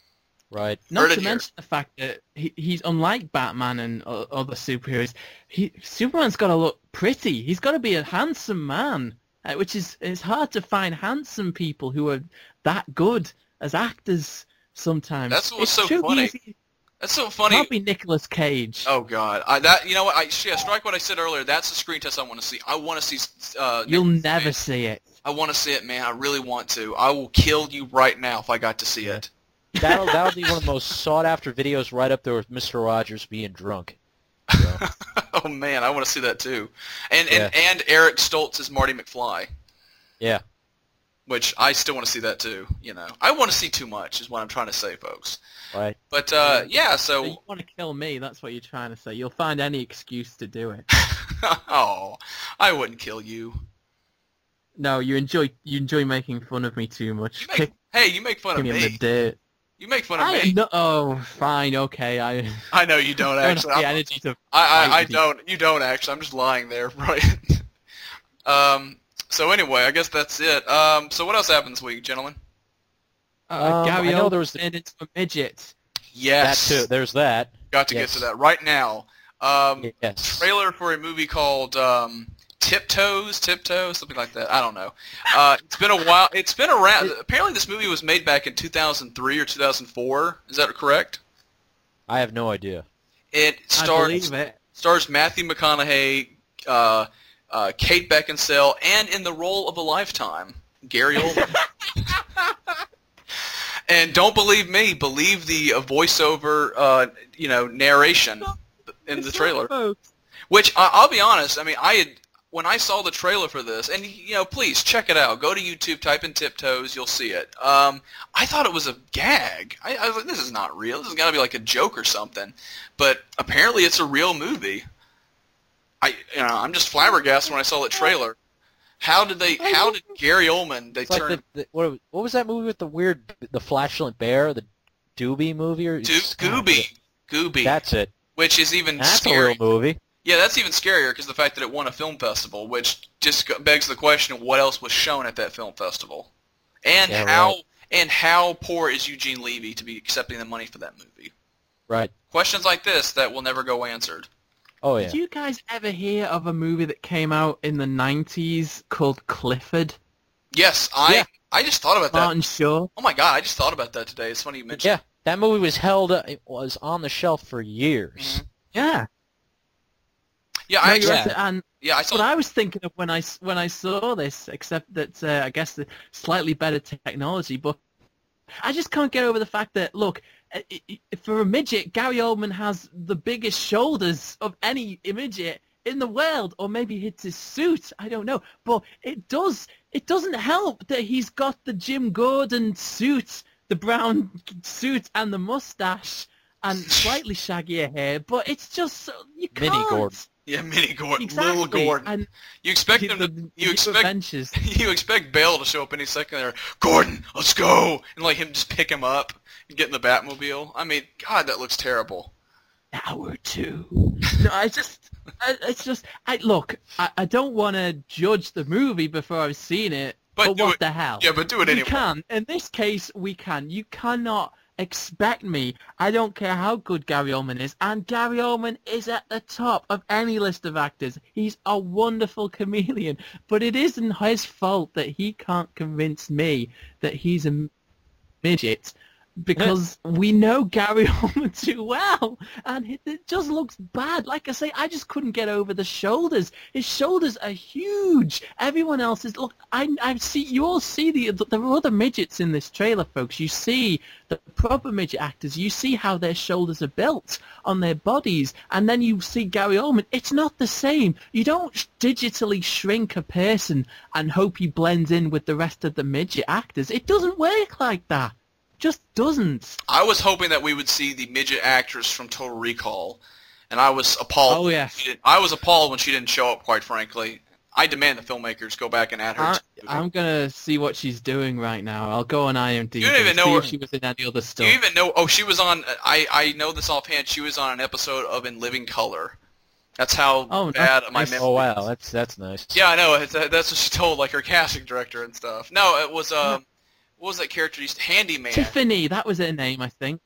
Right. Not Heard it to here. mention the fact that he, he's unlike Batman and o- other superheroes. He Superman's got to look pretty. He's got to be a handsome man, uh, which is it's hard to find handsome people who are that good as actors sometimes. That's what's It's so too funny. easy. That's so funny. Can't be Nicolas Cage. Oh God, I, that you know what? I yeah, strike what I said earlier. That's the screen test I want to see. I want to see. Uh, You'll Nicolas never Cage. see it. I want to see it, man. I really want to. I will kill you right now if I got to see it. That'll that'll be one of the most sought after videos, right up there with Mister Rogers being drunk. So, Oh man, I want to see that too. And Yeah. and and Eric Stoltz as Marty McFly, yeah. which I still want to see that too. You know, I want to see too much is what I'm trying to say, folks. Right. But uh, yeah, So so you want to kill me? That's what you're trying to say. You'll find any excuse to do it. oh, I wouldn't kill you. No, you enjoy you enjoy making fun of me too much. You make, Kick hey, you make fun of me in the me. dirt. You make fun of I me. no, oh, fine, okay. I I know you don't don't actually. have the I'm- energy to. I, I, I fight with you. don't. You don't actually. I'm just lying there, right? um. So anyway, I guess that's it. Um. So what else happened this week, gentlemen? Uh, Um, Gary I know Oldman there was the- turned into a midget. Yes. That too. There's that. Got to Yes. get to that right now. Um. Yes. Trailer for a movie called um, Tiptoes, Tiptoes, something like that. I don't know. Uh, it's been a while. It's been around. Apparently, this movie was made back in two thousand three or two thousand four. Is that correct? I have no idea. It I stars believe it. stars Matthew McConaughey, uh, uh, Kate Beckinsale, and in the role of a lifetime, Gary Oldman. And don't believe me, believe the uh, voiceover, uh, you know, narration in the It's trailer. not folks. Which I, I'll be honest, I mean, I had when I saw the trailer for this, and you know, please check it out. Go to YouTube, type in Tiptoes, you'll see it. Um, I thought it was a gag. I, I was like, this is not real. This has got to be like a joke or something. But apparently, it's a real movie. I, you know, I'm just flabbergasted when I saw the trailer. How did they? How did Gary Oldman? They It's like turn the, the what, what was that movie with the weird the flatulent bear, the Doobie movie or Do- Gooby, Gooby, That's it. which is even That's scary. a real movie. Yeah, that's even scarier because the fact that it won a film festival, which just go- begs the question of what else was shown at that film festival, and Yeah, how right. and how poor is Eugene Levy to be accepting the money for that movie? Right. Questions like this that will never go answered. Oh yeah. Did you guys ever hear of a movie that came out in the nineties called Clifford? Yes, I Yeah. I just thought about that. Martin Short. Oh my god, I just thought about that today. It's funny you mentioned. Yeah. That movie was held. Uh, it was on the shelf for years. Mhm. Yeah. Yeah, No, I you're actually, right, and yeah, I what saw. I was thinking of when I s- when I saw this, except that uh, I guess the slightly better technology, but I just can't get over the fact that look, i- i- for a midget, Gary Oldman has the biggest shoulders of any midget in the world, or maybe it's his suit. I don't know, but it does it doesn't help that he's got the Jim Gordon suit, the brown suit, and the mustache. And slightly shaggier hair, but it's just so, you Mini can't. Gordon. Yeah, Mini Gordon, Exactly. little Gordon. And You expect the, them to. the You new expect. adventures. You expect Bale to show up any second there. Gordon, let's go, and like him just pick him up and get in the Batmobile. I mean, God, that looks terrible. Hour two. No, I just, I, it's just, I look, I, I don't want to judge the movie before I've seen it, But but, do what it- the hell? Yeah, but do it we anyway. can. In this case, we can. You cannot expect me. I don't care how good Gary Oldman is, and Gary Oldman is at the top of any list of actors. He's a wonderful chameleon, but it isn't his fault that he can't convince me that he's a midget. Because we know Gary Oldman too well, and it, it just looks bad. Like I say, I just couldn't get over the shoulders. His shoulders are huge. Everyone else is look. I I see you all see the there are other midgets in this trailer, folks. You see the proper midget actors. You see how their shoulders are built on their bodies, and then you see Gary Oldman. It's not the same. You don't digitally shrink a person and hope he blends in with the rest of the midget actors. It doesn't work like that. Just doesn't. I was hoping that we would see the midget actress from Total Recall, and I was appalled. Oh, when yes. she didn't- I was appalled when she didn't show up. Quite frankly, I demand the filmmakers go back and add her. I, to the movie. I'm gonna see what she's doing right now. I'll go on IMDb. You don't even and know see her- if she was in any other Do stuff. you even know? Oh, she was on. I I know this offhand. She was on an episode of In Living Color. That's how Oh, bad my nice. memory. Oh wow, that's that's nice. Yeah, I know. It's, uh, that's what she told like her casting director and stuff. No, it was um, what was that character? Used Handyman. Tiffany, that was her name, I think.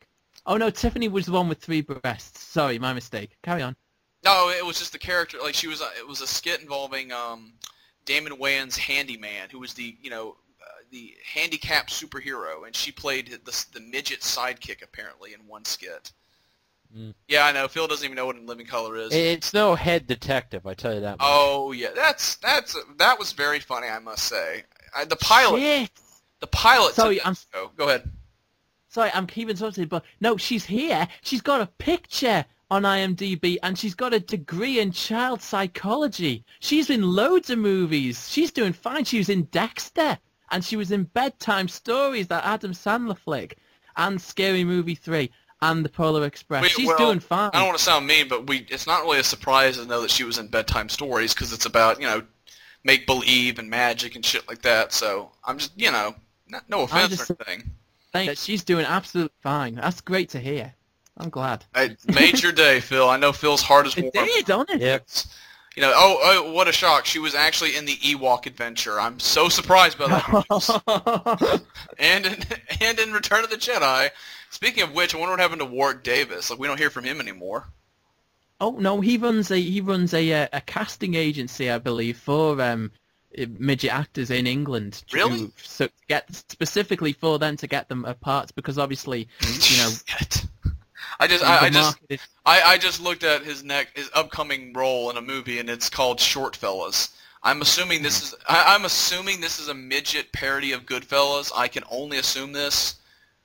Oh no, Tiffany was the one with three breasts. Sorry, my mistake. Carry on. No, it was just the character. Like she was, uh, it was a skit involving um, Damon Wayans' handyman, who was the you know uh, the handicapped superhero, and she played the the midget sidekick apparently in one skit. Mm. Yeah, I know. Phil doesn't even know what In Living Color is. It's no Head Detective, I tell you that much. Oh yeah, that's that's that was very funny, I must say. I, the pilot, Shit. the pilot. Sorry, took I'm- that show. Go ahead. Sorry, I'm keeping something, but no, she's here. She's got a picture on IMDb, and she's got a degree in child psychology. She's in loads of movies. She's doing fine. She was in Dexter, and she was in Bedtime Stories, that Adam Sandler flick, and Scary Movie three, and The Polar Express. Wait, she's well, doing fine. I don't want to sound mean, but we it's not really a surprise to know that she was in Bedtime Stories because it's about, you know, make believe and magic and shit like that. So I'm just, you know, not, no offense just- or anything. Think that she's doing absolutely fine. That's great to hear. I'm glad. I made your day, Phil. I know Phil's heart is warm. It did, don't it? Yep. You know, oh, oh, what a shock. She was actually in the Ewok adventure. I'm so surprised by that. and in, and in Return of the Jedi. Speaking of which, I wonder what happened to Warwick Davis. Like, we don't hear from him anymore. Oh no, he runs a he runs a uh, a casting agency, I believe, for um midget actors in England. To, Really? So to get specifically for them to get them uh, parts, because obviously, you know, Shit. I just, the I, I just, market is- I, I just looked at his neck, his upcoming role in a movie, and it's called Short Fellas. I'm assuming this is, I, I'm assuming this is a midget parody of Goodfellas. I can only assume this.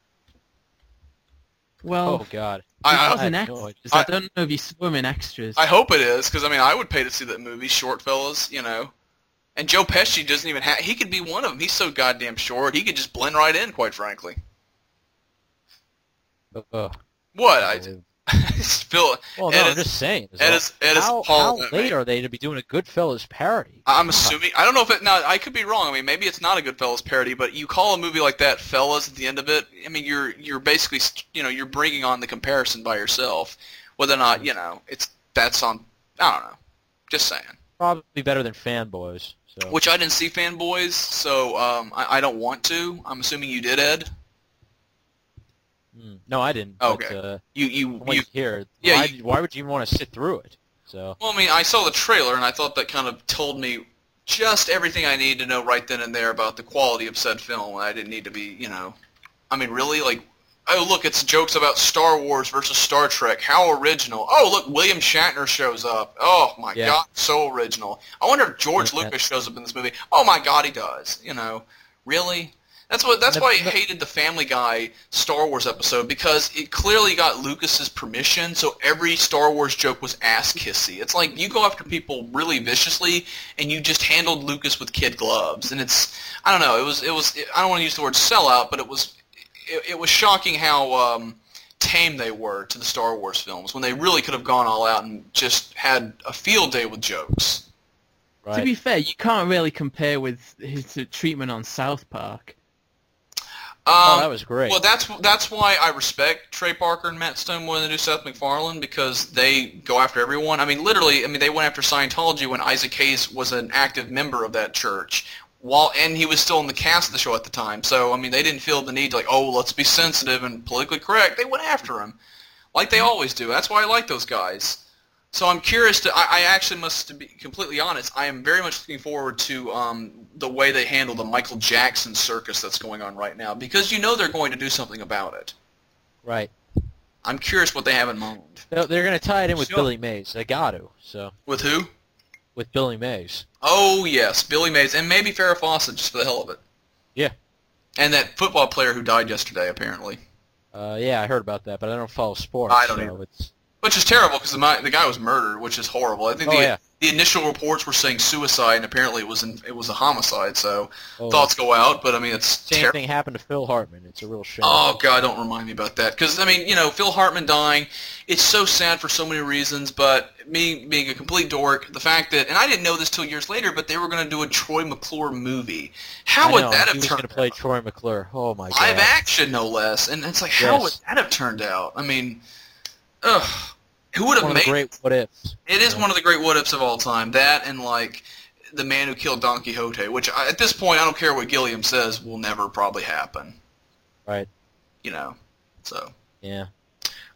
well, Oh, God. he I, was I, an had no extras. idea. I, don't know if he's swimming extras. I hope it is, because I mean, I would pay to see that movie, Short Fellas. You know, and Joe Pesci doesn't even have. He could be one of them. He's so goddamn short. He could just blend right in, quite frankly. Ugh. What? I Phil. Well, Ed no, I'm is- just saying. is Ed all- is- Ed is how appalled how at me. late are they to be doing a Goodfellas parody? I'm assuming. I don't know if it. Now, I could be wrong. I mean, maybe it's not a Goodfellas parody, but you call a movie like that "Fellas" at the end of it. I mean, you're you're basically, you know, you're bringing on the comparison by yourself. Whether or not, you know, it's that's on. I don't know. Just saying. Probably better than Fanboys. So. Which I didn't see Fanboys, so um, I, I don't want to. I'm assuming you did, Ed. Hmm. No, I didn't. Okay. But, uh, You you from what you. you hear, Yeah, why, you- why would you even want to sit through it? So. Well, I mean, I saw the trailer, and I thought that kind of told me just everything I need to know right then and there about the quality of said film. And I didn't need to be, you know, I mean, really, like, oh look, it's jokes about Star Wars versus Star Trek. How original! Oh look, William Shatner shows up. Oh my Yeah. God, so original. I wonder if George Yeah. Lucas shows up in this movie. Oh my God, he does. You know, really. That's what. That's The- why I the- hated the Family Guy Star Wars episode, because it clearly got Lucas's permission, so every Star Wars joke was ass kissy. It's like you go after people really viciously, and you just handled Lucas with kid gloves, and it's I don't know. It was it was I don't want to use the word sellout, but it was it, it was shocking how um, tame they were to the Star Wars films when they really could have gone all out and just had a field day with jokes. Right. To be fair, you can't really compare with his uh, treatment on South Park. Um, oh, that was great. Well, that's that's why I respect Trey Parker and Matt Stone more than I do Seth MacFarlane, because they go after everyone. I mean, literally, I mean, they went after Scientology when Isaac Hayes was an active member of that church, while and he was still in the cast of the show at the time. So, I mean, they didn't feel the need to, like, oh, let's be sensitive and politically correct. They went after him, like they always do. That's why I like those guys. So I'm curious to. I, I actually must to be completely honest. I am very much looking forward to um, the way they handle the Michael Jackson circus that's going on right now, because you know they're going to do something about it. Right. I'm curious what they have in mind. They're, they're going to tie it in with Sure. Billy Mays. They got to. So With who? with Billy Mays. Oh yes, Billy Mays, and maybe Farrah Fawcett, just for the hell of it. Yeah. And that football player who died yesterday, apparently. Uh, yeah, I heard about that, but I don't follow sports. I don't so either. It's, Which is terrible, because the, the guy was murdered, which is horrible. I think Oh, the, yeah. the initial reports were saying suicide, and apparently it was an, it was a homicide. So oh, thoughts go out, but I mean it's Same terrible. thing happened to Phil Hartman. It's a real shame. Oh God, don't remind me about that. Because I mean, you know, Phil Hartman dying, it's so sad for so many reasons. But me being a complete dork, the fact that, and I didn't know this till years later, but they were going to do a Troy McClure movie. How I would know, that he have was turned going to play out? Troy McClure. Oh my god. Live action, no less. And it's like, how Yes. would that have turned out? I mean, ugh. Who would have One of made the great what ifs. it? Is Yeah. one of the great what ifs of all time. That and like the man who killed Don Quixote, which I, at this point I don't care what Gilliam says, will never probably happen. Right. You know, so. Yeah.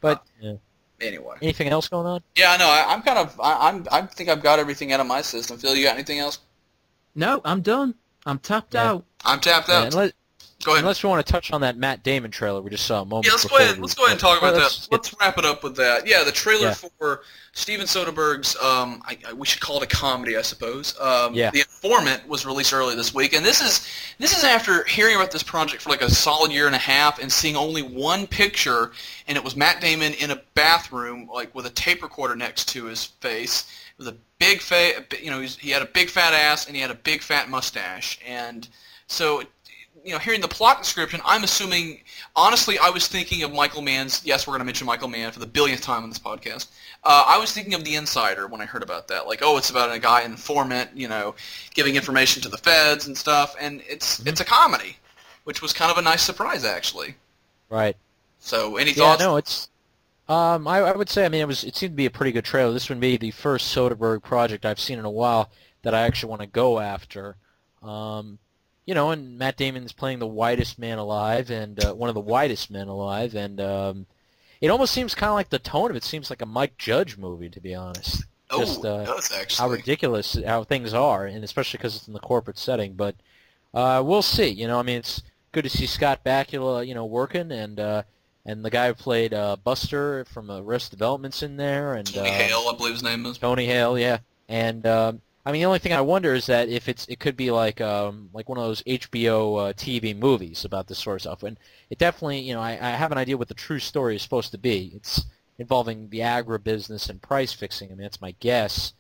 But Uh, yeah. anyway. Anything else going on? Yeah, no, I, I'm kind of, I, I'm, I think I've got everything out of my system. Phil, you got anything else? No, I'm done. I'm tapped Yeah. out. I'm tapped Yeah, out. unless, Go ahead. unless we want to touch on that Matt Damon trailer we just saw a moment Yeah, let's go before ahead. we Let's go ahead and talk recorded. about Let's that. get- Let's wrap it up with that. Yeah, the trailer Yeah. for Steven Soderbergh's, um, I, I, we should call it a comedy, I suppose. Um, Yeah. The Informant was released early this week, and this is this is after hearing about this project for like a solid year and a half and seeing only one picture, and it was Matt Damon in a bathroom, like with a tape recorder next to his face, with a big fa- you know, he's, he had a big fat ass and he had a big fat mustache, and so. You know, hearing the plot description, I'm assuming, honestly, I was thinking of Michael Mann's, yes, we're going to mention Michael Mann for the billionth time on this podcast. Uh, I was thinking of The Insider when I heard about that. Like, oh, it's about a guy, an informant, you know, giving information to the feds and stuff, and it's Mhm. it's a comedy, which was kind of a nice surprise, actually. Right. So, any Yeah, thoughts? no, it's. Um, I, I would say, I mean, it was. It seemed to be a pretty good trailer. This would be the first Soderbergh project I've seen in a while that I actually want to go after. Um, you know, and Matt Damon's playing the whitest man alive, and uh, one of the whitest men alive, and um, it almost seems kind of like the tone of it seems like a Mike Judge movie, to be honest. oh, just, uh, it does, How actually. ridiculous how things are, and especially because it's in the corporate setting. But uh, we'll see. You know, I mean, it's good to see Scott Bakula, you know, working, and uh, and the guy who played uh, Buster from Arrested Development's in there, and Tony um, Hale, I believe his name is. Tony Hale, yeah. And um, I mean, the only thing I wonder is that if it's it could be like um, like one of those H B O uh, T V movies about this sort of stuff. And it definitely, you know, I, I have an idea what the true story is supposed to be. It's involving the agribusiness and price fixing. I mean, that's my guess.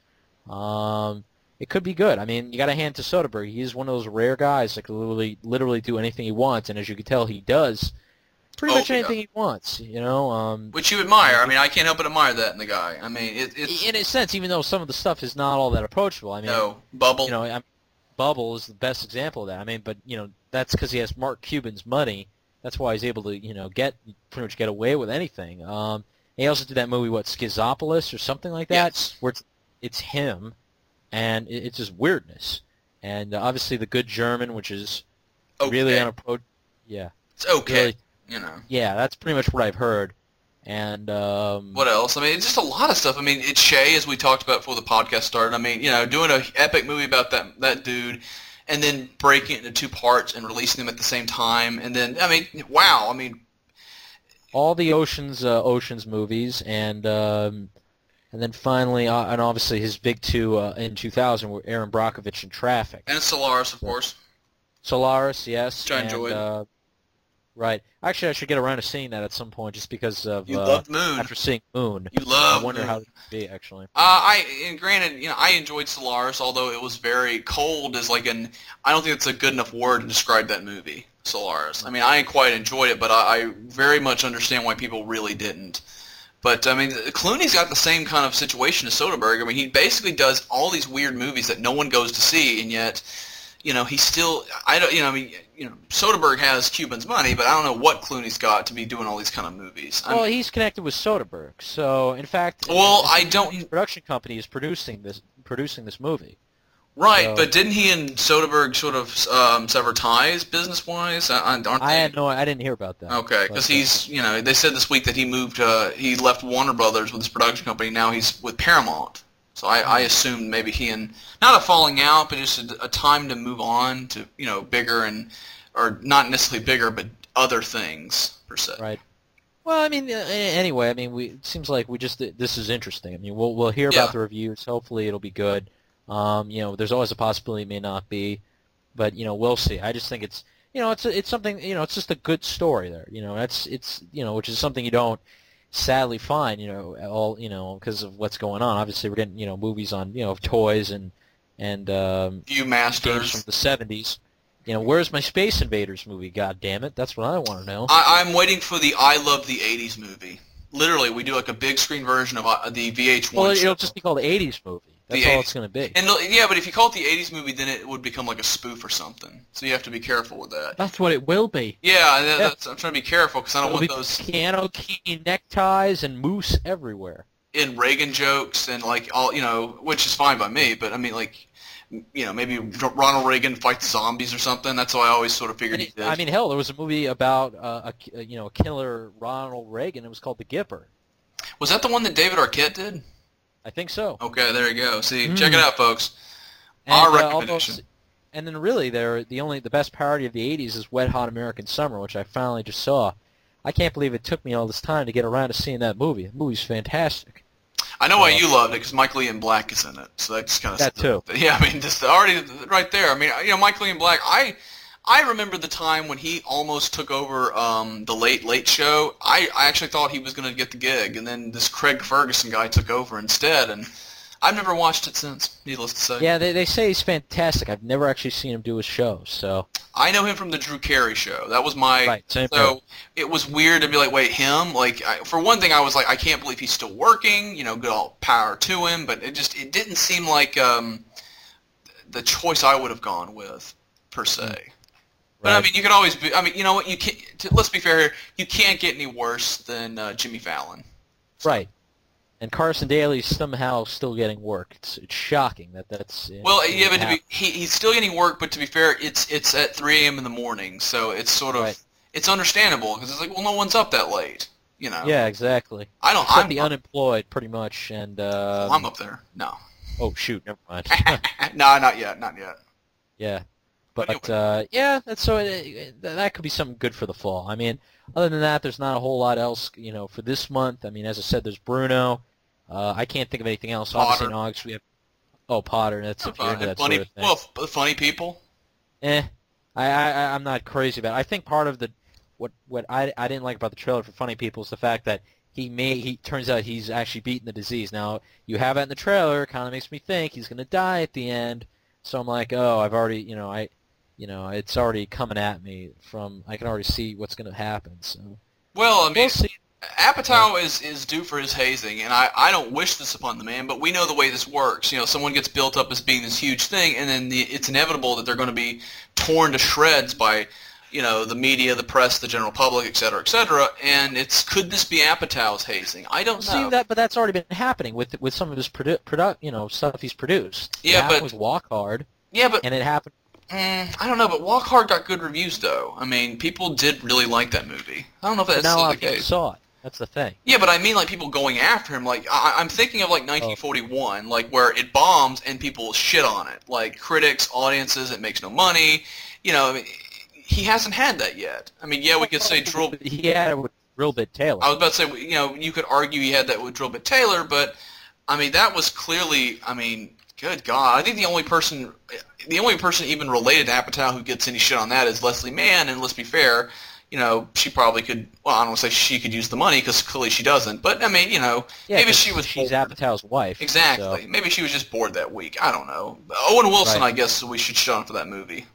Um, it could be good. I mean, you got to hand to Soderbergh. He is one of those rare guys that can literally literally do anything he wants, and as you can tell, he does pretty Oh, much yeah. anything he wants. You know. Um, Which you admire. I mean, I can't help but admire that in the guy. I mean, it, it's, in a sense, even though some of the stuff is not all that approachable. I mean, no, Bubble. you know, I'm, Bubble is the best example of that. I mean, but you know, that's because he has Mark Cuban's money. That's why he's able to, you know, get pretty much get away with anything. Um, he also did that movie, what, Schizopolis or something like that, Yes. where it's, it's him, and it, it's just weirdness. And uh, obviously, The Good German, which is okay. really unapproachable. Yeah, It's okay. really, You know. yeah, that's pretty much what I've heard. And um, What else? I mean, it's just a lot of stuff. I mean, it's Shay, as we talked about before the podcast started. I mean, you know, doing an epic movie about that that dude, and then breaking it into two parts and releasing them at the same time, and then, I mean, wow. I mean, all the Ocean's uh, Ocean's movies, and um, and then finally, uh, and obviously his big two uh, in two thousand were Aaron Brockovich and Traffic. and Solaris, of course. Solaris, yes. Which I and, enjoyed. Uh, right. Actually, I should get around to seeing that at some point, just because of You uh, loved Moon. after seeing Moon. You love I wonder Moon. how it would be actually. Uh, I and granted, you know, I enjoyed Solaris, although it was very cold. Is like an I don't think it's a good enough word to describe that movie, Solaris. I mean, I quite enjoyed it, but I, I very much understand why people really didn't. But I mean, Clooney's got the same kind of situation as Soderbergh. I mean, he basically does all these weird movies that no one goes to see, and yet, you know, he's still I don't you know I mean you know Soderbergh has Cuban's money, but I don't know what Clooney's got to be doing all these kind of movies. I'm- Well, he's connected with Soderbergh, so in fact, Well, I I don't- His production company is producing this producing this movie. Right, So- but didn't he and Soderbergh sort of um, sever ties business-wise? Aren't they? I had no, I didn't hear about that. Okay, because But, uh, he's, you know, they said this week that he moved, uh, he left Warner Brothers with his production company. Now he's with Paramount. So I, I assumed maybe he and, not a falling out, but just a, a time to move on to, you know, bigger and, or not necessarily bigger, but other things, per se. Right. Well, I mean, uh, anyway, I mean, we it seems like we just this is interesting. I mean, we'll we'll hear Yeah. about the reviews. Hopefully, it'll be good. Um, you know, there's always a possibility it may not be, but you know, we'll see. I just think it's you know, it's a, it's something you know, it's just a good story there. You know, that's it's you know, which is something you don't sadly find. You know, all you know because of what's going on. Obviously, we're getting you know movies on you know toys and and um, View games Masters. from the seventies. You know, where's my Space Invaders movie? God damn it, that's what I want to know. I, I'm waiting for the I Love the eighties movie. Literally, we do like a big screen version of uh, the V H one Well, show. it'll just be called the eighties movie. That's The all eighties. it's going to be. And it'll- yeah, but if you call it the eighties movie, then it would become like a spoof or something. So you have to be careful with that. That's what it will be. Yeah, that, Yeah. That's, I'm trying to be careful because I don't It'll want be those piano key neckties and moose everywhere. in Reagan jokes and like all you know, which is fine by me. But I mean, like you know, maybe Ronald Reagan fights zombies or something. That's what I always sort of figured And he it- did. I mean, hell, there was a movie about uh, a a, you know a killer Ronald Reagan. It was called The Gipper. Was that the one that David Arquette did? I think so. Okay, there you go. See, Mm. check it out, folks. And, Our uh, although recommendation. s- and then really, there the only the best parody of the eighties is Wet Hot American Summer, which I finally just saw. I can't believe it took me all this time to get around to seeing that movie. The movie's fantastic. I know why uh, you loved it, because Michael Ian Black is in it. So that's kind of That too. Yeah, I mean, just already right there. I mean, you know, Michael Ian Black. I I remember the time when he almost took over um, the Late Late Show. I, I actually thought he was going to get the gig, and then this Craig Ferguson guy took over instead, and I've never watched it since. Needless to say. Yeah, they they say he's fantastic. I've never actually seen him do his show, so I know him from the Drew Carey Show. That was my right. Same so here. it was weird to be like, wait, him? Like, I, for one thing, I was like, I can't believe he's still working. You know, good all power to him. But it just it didn't seem like um, the choice I would have gone with per se. But I Right. mean, you could always be. I mean, you know what? You can't. To, let's be fair here. You can't get any worse than uh, Jimmy Fallon. Right. And Carson Daly's somehow still getting work. It's, it's shocking that that's. Well, it yeah, but to happened. be, he he's still getting work. But to be fair, it's it's at three a.m. in the morning, so it's sort of Right. it's understandable because it's like, well, no one's up that late. You know. Yeah, exactly. I don't. Except I'm the up, unemployed, pretty much, and uh, I'm up there. No. oh shoot, never mind. no, not yet. Not yet. Yeah, But but uh, yeah, that's so it, that could be something good for the fall. I mean, other than that, there's not a whole lot else, you know, for this month. I mean, as I said, there's Bruno. Uh, I can't think of anything else. Obviously, in Potter. August we have oh Potter. That's if you're into that funny, sort of thing. well, f- funny people. Eh, I, I I'm not crazy about it. I think part of the what what I I didn't like about the trailer for Funny People is the fact that he may he turns out he's actually beaten the disease. Now you have it in the trailer, kind of makes me think he's gonna die at the end. So I'm like, oh, I've already you know I, you know it's already coming at me from I can already see what's gonna happen. So Well, I mean, we'll see. Apatow is, is due for his hazing, and I, I don't wish this upon the man, but we know the way this works. You know, someone gets built up as being this huge thing, and then the, it's inevitable that they're going to be torn to shreds by, you know, the media, the press, the general public, et cetera, et cetera. And it's could this be Apatow's hazing? I don't know. See that, but that's already been happening with with some of his produ- produ- you know, stuff he's produced. Yeah, it happened but- with Walk Hard, yeah, but and it happened. mm, I don't know. But Walk Hard got good reviews, though. I mean, people did really like that movie. I don't know if But that's not a still lot the of people case. saw it. That's the thing. Yeah, but I mean, like, people going after him. Like, I, I'm thinking of, like, nineteen forty-one, like, where it bombs and people shit on it. Like, critics, audiences, it makes no money. You know, I mean, he hasn't had that yet. I mean, yeah, we could say Drill... He had it with Drill Bit Taylor. I was about to say, you know, you could argue he had that with Drill Bit Taylor, but, I mean, that was clearly, I mean, good God. I think the only person, the only person even related to Apatow who gets any shit on that is Leslie Mann, and let's be fair, you know, she probably could, well, I don't want to say she could use the money, because clearly she doesn't, but, I mean, you know, yeah, maybe 'cause she was she's bored. Apatow's wife. Exactly. so- Maybe she was just bored that week. I don't know. Owen Wilson, Right. I guess we should shut on for that movie.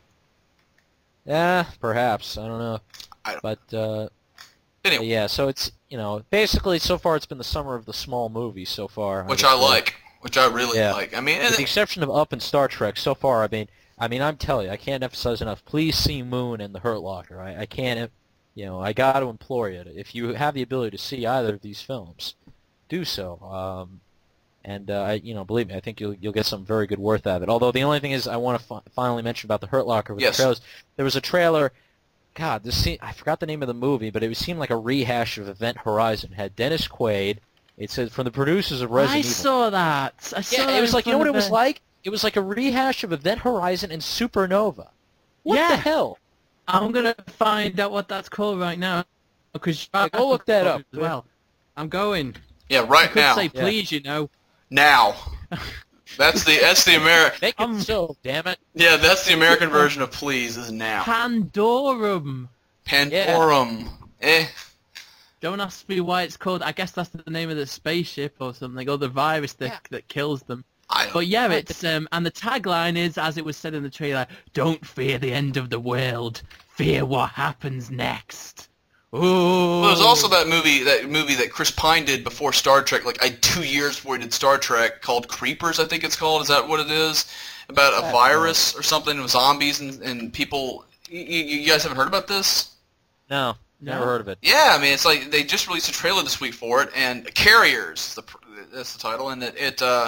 Yeah, perhaps. I don't know. I don't- But uh, Anyway, yeah, so it's you know basically so far it's been the summer of the small movies so far. which would I say. like. Which I really Yeah. like. I mean, With and the exception of Up and Star Trek, so far I mean, I mean I'm telling you, I can't emphasize enough. Please see Moon and The Hurt Locker. I, I can't, you know, I got to implore you. If you have the ability to see either of these films, do so. Um, and uh, I, you know, believe me, I think you'll you'll get some very good worth out of it. Although the only thing is, I want to fi- finally mention about The Hurt Locker with Yes. the trailers. There was a trailer. God, this scene, I forgot the name of the movie, but it seemed like a rehash of Event Horizon. It had Dennis Quaid. It said from the producers of Resident I Evil. saw that. I saw Yeah, that it was in like, you know what front it of was a- like? It was like a rehash of Event Horizon and Supernova. What Yeah. the hell? I'm gonna find out what that's called right now. Because Yeah, go look that up. as well. I'm going. yeah, I right could now. say Yeah. please, you know. Now. That's the that's the Ameri- Make it Um, so, damn it. Yeah, that's the American version of please is now. Pandorum. Pandorum. Eh. Don't ask me why it's called. I guess that's the name of the spaceship or something, or the virus that Yeah. that kills them. I But yeah, it's um, and the tagline is, as it was said in the trailer, "Don't fear the end of the world, fear what happens next." Oh. Well, there's also that movie that movie that Chris Pine did before Star Trek, like I two years before he did Star Trek, called Creepers, I think it's called. Is that what it is? About a Yeah. virus or something with zombies and, and people. You, you guys haven't heard about this? No, never No. heard of it. Yeah, I mean it's like they just released a trailer this week for it, and Carriers is the that's the title, and it, it uh,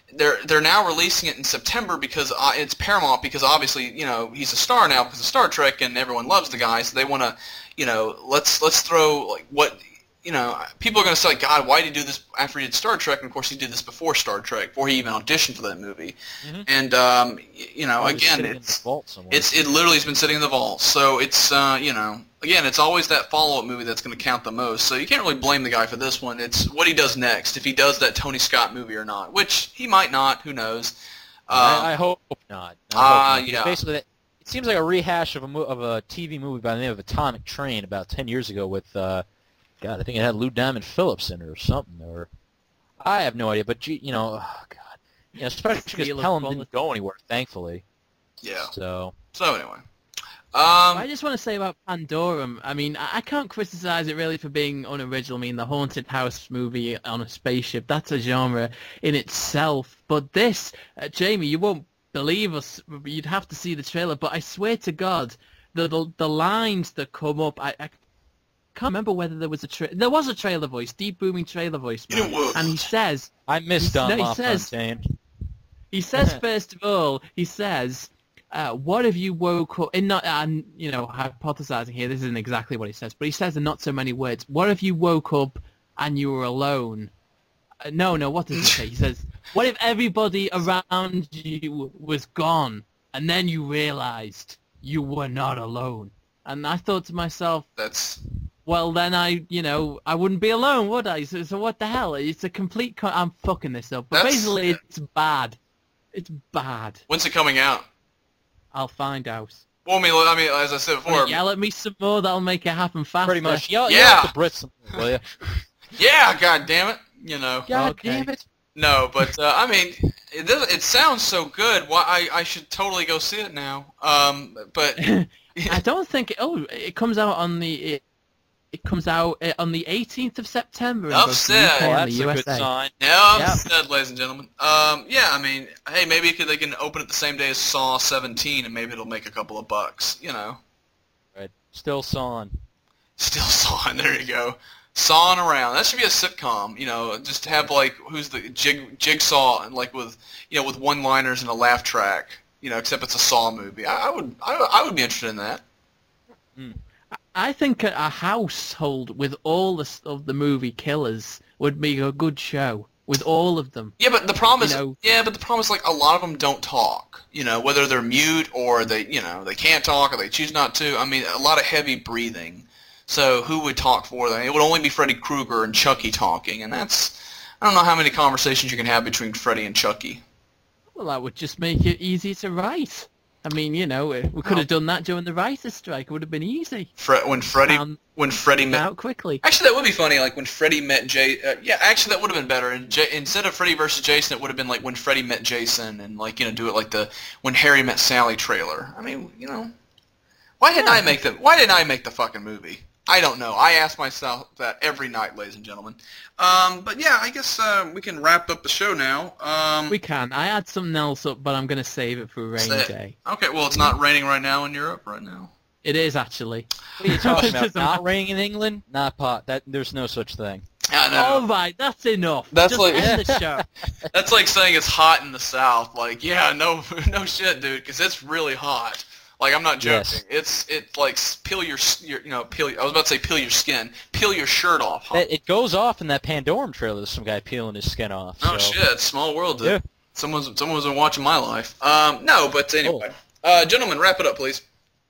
they're they're now releasing it in September because uh, it's Paramount because obviously you know he's a star now because of Star Trek and everyone loves the guy, so they want to you know let's let's throw like what you know people are going to say like, God, why did he do this after he did Star Trek? And of course he did this before Star Trek, before he even auditioned for that movie. Mm-hmm. And um, you know It was again sitting in it's the vault somewhere. it's it literally has been sitting in the vault, so it's uh, you know. Again, it's always that follow-up movie that's going to count the most, so you can't really blame the guy for this one. It's what he does next, if he does that Tony Scott movie or not, which he might not. Who knows? Uh, I, I hope not. Ah, I hope not. yeah. Basically, that, it seems like a rehash of a mo- of a T V movie by the name of Atomic Train about ten years ago with, uh, God, I think it had Lou Diamond Phillips in it or something, or I have no idea. But gee, you know, oh, God, you know, especially because Feel of Pelham quality. didn't go anywhere, thankfully. yeah. So So anyway, um, I just want to say about Pandorum. I mean, I I can't criticize it really for being unoriginal. I mean, the haunted house movie on a spaceship, that's a genre in itself. But this, uh, Jamie, you won't believe us. You'd have to see the trailer. But I swear to God, the the, the lines that come up, I, I can't remember whether there was a tra- there was a trailer voice, deep booming trailer voice, man. It was. And he says, I miss He's- Don no, he LaFontaine. says- he says first of all, he says. Uh, what if you woke up, in not, and you know, hypothesizing here, this isn't exactly what he says, but he says in not so many words, what if you woke up and you were alone? Uh, no, no, what does he say? He says, what if everybody around you was gone, and then you realized you were not alone? And I thought to myself, that's well, then I, you know, I wouldn't be alone, would I? So, so what the hell? It's a complete, con- I'm fucking this up, but That's- basically it's bad. It's bad. when's it coming out? I'll find out. Well, I mean, I mean, as I said before, Yell at me some more, that'll make it happen faster. Pretty much. Yell, Yeah. yell at the Brits, some more, will you? yeah, God damn it, you know. God Okay. damn it. No, but uh, I mean, it, does, it sounds so good. Why I, I should totally go see it now. Um, but I don't think, oh, it comes out on the, it, it comes out uh, on the eighteenth of September in Enough both the said. U K Well, and that's the a U S good A. sign. now I'm Yeah. said, ladies and gentlemen. Um, yeah, I mean, hey, maybe could, they can open it the same day as Saw seventeen, and maybe it'll make a couple of bucks. You know, Right. Still sawing. still sawing. There you go, sawing around. That should be a sitcom. You know, just have like who's the jig jigsaw and like with you know with one-liners and a laugh track. You know, except it's a Saw movie. I, I would I, I would be interested in that. I think a, a household with all the, s- of the movie killers would be a good show, with all of them. Yeah, but the problem is, You know- yeah, but the problem is like a lot of them don't talk. You know, whether they're mute or they, you know, they can't talk or they choose not to. I mean, a lot of heavy breathing. So who would talk for them? It would only be Freddy Krueger and Chucky talking, and that's I don't know how many conversations you can have between Freddy and Chucky. Well, that would just make it easy to write. I mean, you know, we we could have done that during the writers' strike. It would have been easy. Fre- when Freddy Found when Freddy met out quickly. Actually, that would be funny. Like when Freddy met Jay. Uh, yeah, actually, that would have been better. And J- instead of Freddy versus Jason, it would have been like when Freddy met Jason, and like you know, do it like the when Harry met Sally trailer. I mean, you know, why didn't I make the Why didn't I make the fucking movie? I don't know. I ask myself that every night, ladies and gentlemen. Um, but yeah, I guess uh, we can wrap up the show now. Um, We can. I had something else up, but I'm going to save it for a rain Say- day. okay, well, it's not raining right now in Europe right now. It is, actually. What are you talking about? Doesn't Not matter. raining in England? Not pot. That there's no such thing. I All know. right, that's enough. That's Just like- end the show. That's like saying it's hot in the South. Like, yeah, no, no shit, dude, because it's really hot. Like, I'm not joking. Yes. It's it like s- peel your, s- your you know peel. I was about to say peel your skin, peel your shirt off. Huh? It, it goes off in that Pandorum trailer. There's some guy peeling his skin off. Oh so. shit, small world, dude. Yeah. Someone's someone's been watching my life. Um, no, but anyway, uh, gentlemen, wrap it up, please.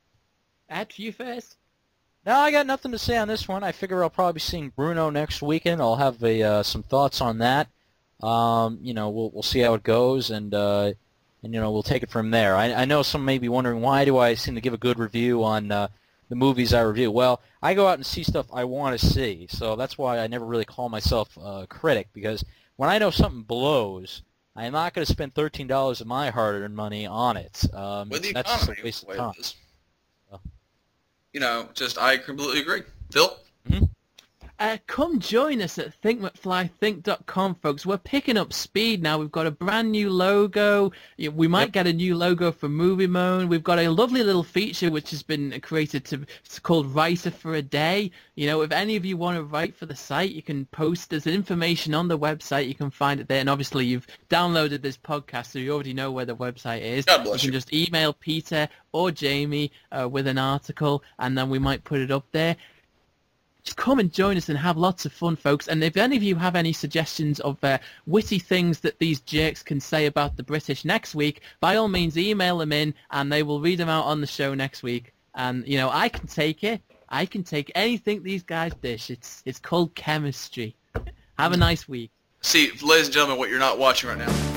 Ed, you first. No, I got nothing to say on this one. I figure I'll probably be seeing Bruno next weekend. I'll have a, uh, some thoughts on that. Um, you know, we'll we'll see how it goes, and uh, and you know we'll take it from there. I, I know some may be wondering why do I seem to give a good review on uh, the movies I review. Well, I go out and see stuff I want to see, so that's why I never really call myself a critic, because when I know something blows, I'm not going to spend thirteen dollars of my hard-earned money on it. Um, With the that's just economy, a waste the of way time. it is. So. You know, just I completely agree. Phil. Uh, come join us at think mcfly think dot com, folks. We're picking up speed now. We've got a brand new logo. We might Yep. get a new logo for Movie Moan. We've got a lovely little feature which has been created to. It's called Writer for a Day. You know, if any of you want to write for the site, you can post. There's information on the website. You can find it there. And obviously, you've downloaded this podcast, so you already know where the website is. God bless you you. can just email Peter or Jamie uh, with an article, and then we might put it up there. Just come and join us and have lots of fun, folks. And if any of you have any suggestions of uh, witty things that these jerks can say about the British next week, by all means, email them in, and they will read them out on the show next week. And, you know, I can take it. I can take anything these guys dish. It's, it's called chemistry. Have a nice week. See, ladies and gentlemen, what you're not watching right now.